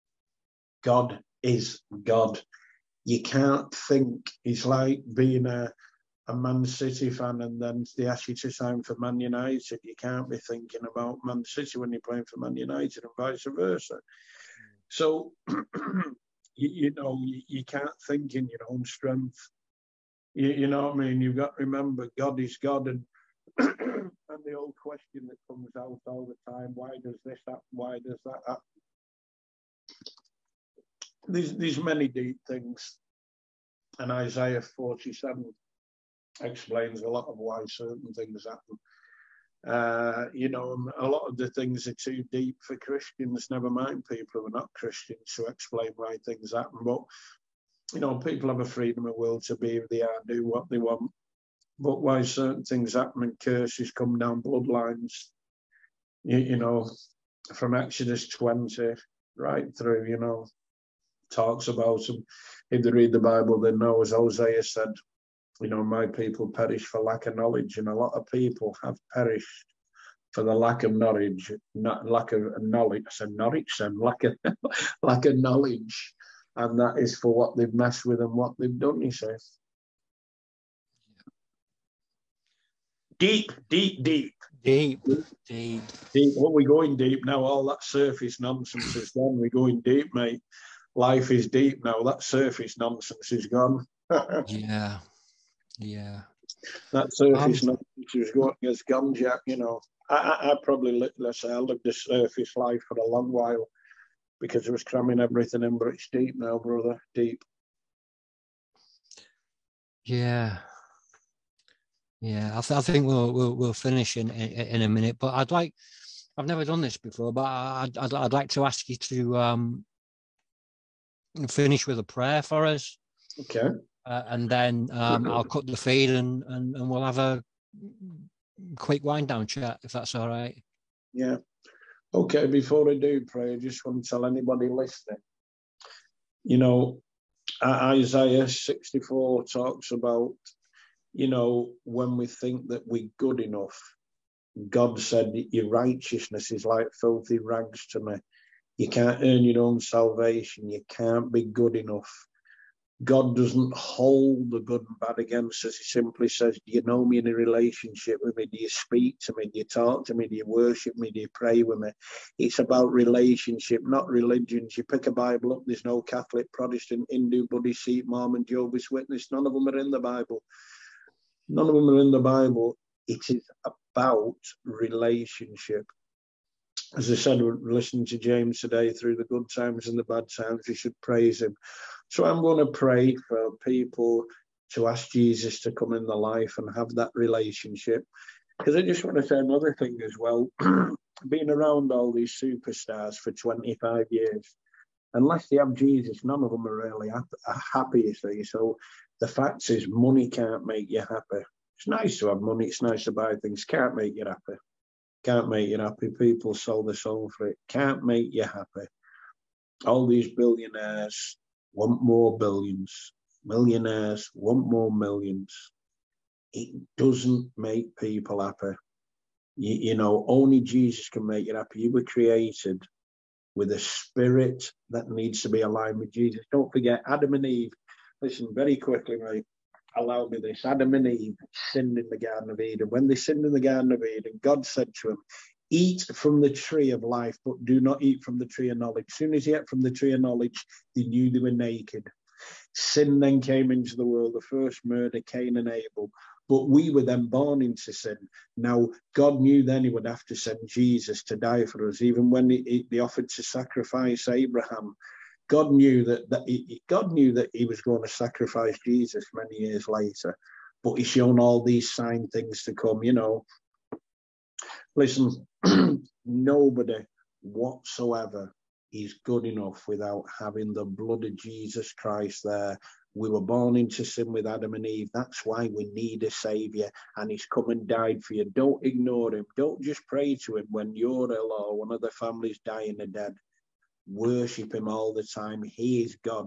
God is God. You can't think. It's like being a Man City fan and then they ask you to sign for Man United. You can't be thinking about Man City when you're playing for Man United and vice versa. So, you know, you can't think in your own strength. You know what I mean? You've got to remember God is God. And the old question that comes out all the time, why does this happen? Why does that happen? There's many deep things. And Isaiah 47 explains a lot of why certain things happen. You know, a lot of the things are too deep for Christians, never mind people who are not Christians, to explain why things happen. But, you know, people have a freedom of will to be who they are, do what they want. But why certain things happen and curses come down bloodlines, you know, from Exodus 20 right through, you know, talks about them. If they read the Bible, they know, as Hosea said, you know, my people perish for lack of knowledge, and a lot of people have perished for the lack of knowledge, not lack of knowledge. I said knowledge, and lack of knowledge, and that is for what they've messed with and what they've done. He says, deep. What we going deep now? All that surface nonsense is gone. We're going deep, mate. life is deep now. That surface nonsense is gone. Yeah. Yeah. That surface nonsense is gone, Jack. You know, I probably let's say I lived a surface life for a long while because I was cramming everything in, but it's deep now, brother. Deep. Yeah. Yeah, I think we'll finish in a minute, but I've never done this before, but I'd like to ask you to finish with a prayer for us. Okay. And then I'll cut the feed and we'll have a quick wind down chat, if that's all right. Yeah. Okay, before I do pray, I just want to tell anybody listening, you know, Isaiah 64 talks about, you know, when we think that we're good enough, God said, your righteousness is like filthy rags to me. You can't earn your own salvation. You can't be good enough. God doesn't hold the good and bad against us. He simply says, do you know me in a relationship with me? Do you speak to me? Do you talk to me? Do you worship me? Do you pray with me? It's about relationship, not religions. You pick a Bible up, there's no Catholic, Protestant, Hindu, Buddhist, Sikh, Mormon, Jehovah's Witness. None of them are in the Bible. None of them are in the Bible. It is about relationship. As I said, we're listening to James today, through the good times and the bad times, we should praise him. So I'm going to pray for people to ask Jesus to come in their life and have that relationship. Because I just want to say another thing as well. Being around all these superstars for 25 years, unless they have Jesus, none of them are really happy, you see. So the fact is, money can't make you happy. It's nice to have money. It's nice to buy things. Can't make you happy. Can't make you happy. People sell their soul for it. Can't make you happy. All these billionaires want more billions. Millionaires want more millions. It doesn't make people happy. You know, only Jesus can make you happy. You were created with a spirit that needs to be aligned with Jesus. Don't forget, Adam and Eve. Listen, very quickly, mate. Allow me this. Adam and Eve sinned in the Garden of Eden. When they sinned in the Garden of Eden, God said to them, eat from the tree of life, but do not eat from the tree of knowledge. As soon as they ate from the tree of knowledge, they knew they were naked. Sin then came into the world, the first murder, Cain and Abel. But we were then born into sin. Now, God knew then he would have to send Jesus to die for us. Even when they offered to sacrifice Abraham, God knew that he was going to sacrifice Jesus many years later. But he's shown all these sign things to come, you know. Listen, nobody whatsoever is good enough without having the blood of Jesus Christ there. We were born into sin with Adam and Eve. That's why we need a savior, and he's come and died for you. Don't ignore him. Don't just pray to him when you're ill or one of the families dying or dead. Worship him all the time. He is God.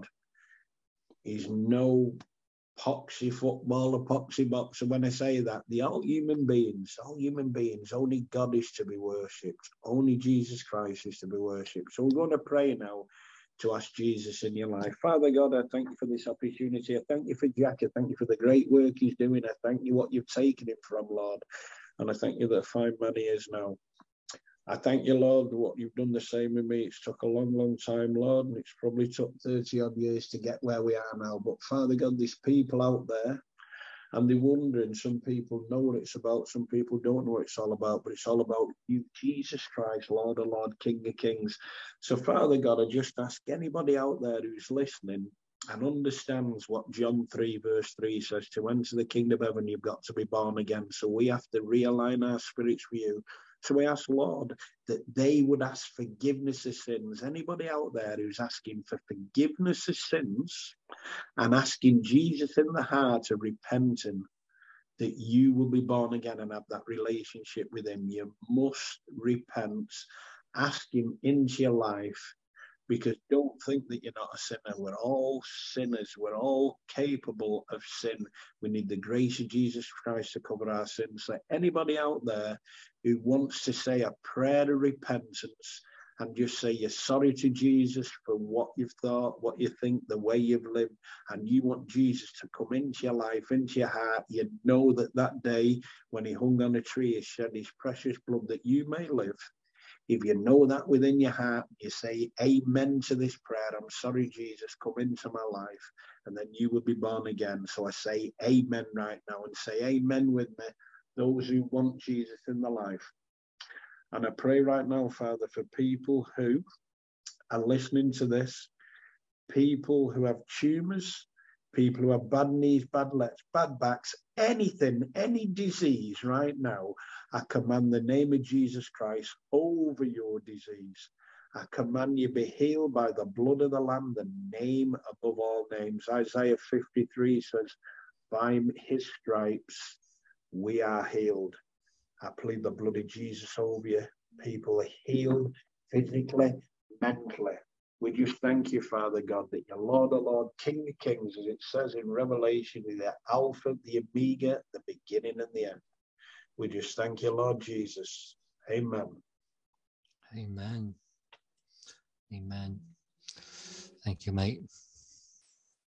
He's no poxy footballer, poxy boxer. When I say that, they're all human beings. Only God is to be worshipped. Only Jesus Christ is to be worshipped. So we're going to pray now to ask Jesus in your life. Father God, I thank you for this opportunity. I thank you for Jack. I thank you for the great work he's doing. I thank you what you've taken him from, Lord. And I thank you that 5 man he is now. I thank you, Lord, what you've done the same with me. It's took a long, long time, Lord, and it's probably took 30 odd years to get where we are now. But Father God, there's people out there and they're wondering. Some people know what it's about. Some people don't know what it's all about, but it's all about you, Jesus Christ, Lord of Lord, King of Kings. So Father God, I just ask anybody out there who's listening and understands what John 3 verse 3 says, to enter the kingdom of heaven, you've got to be born again. So we have to realign our spirits with you. So we ask, Lord, that they would ask forgiveness of sins. Anybody out there who's asking for forgiveness of sins and asking Jesus in the heart of repenting, that you will be born again and have that relationship with him. You must repent. Ask him into your life, because don't think that you're not a sinner. We're all sinners. We're all capable of sin. We need the grace of Jesus Christ to cover our sins. So anybody out there who wants to say a prayer of repentance and just say you're sorry to Jesus for what you've thought, what you think, the way you've lived, and you want Jesus to come into your life, into your heart, you know that that day when he hung on a tree, he shed his precious blood that you may live. If you know that within your heart, you say amen to this prayer. I'm sorry, Jesus, come into my life, and then you will be born again. So I say amen right now, and say amen with me, those who want Jesus in their life. And I pray right now, Father, for people who are listening to this, people who have tumors, people who have bad knees, bad legs, bad backs, anything, any disease right now, I command the name of Jesus Christ over your disease. I command you be healed by the blood of the Lamb, the name above all names. Isaiah 53 says, by his stripes we are healed. I plead the blood of Jesus over you. People are healed physically, mentally. We just thank you, Father God, that you're Lord of Lords, King of Kings, as it says in Revelation, the Alpha, the Omega, the beginning and the end. We just thank you, Lord Jesus. Amen. Amen. Amen. Thank you, mate.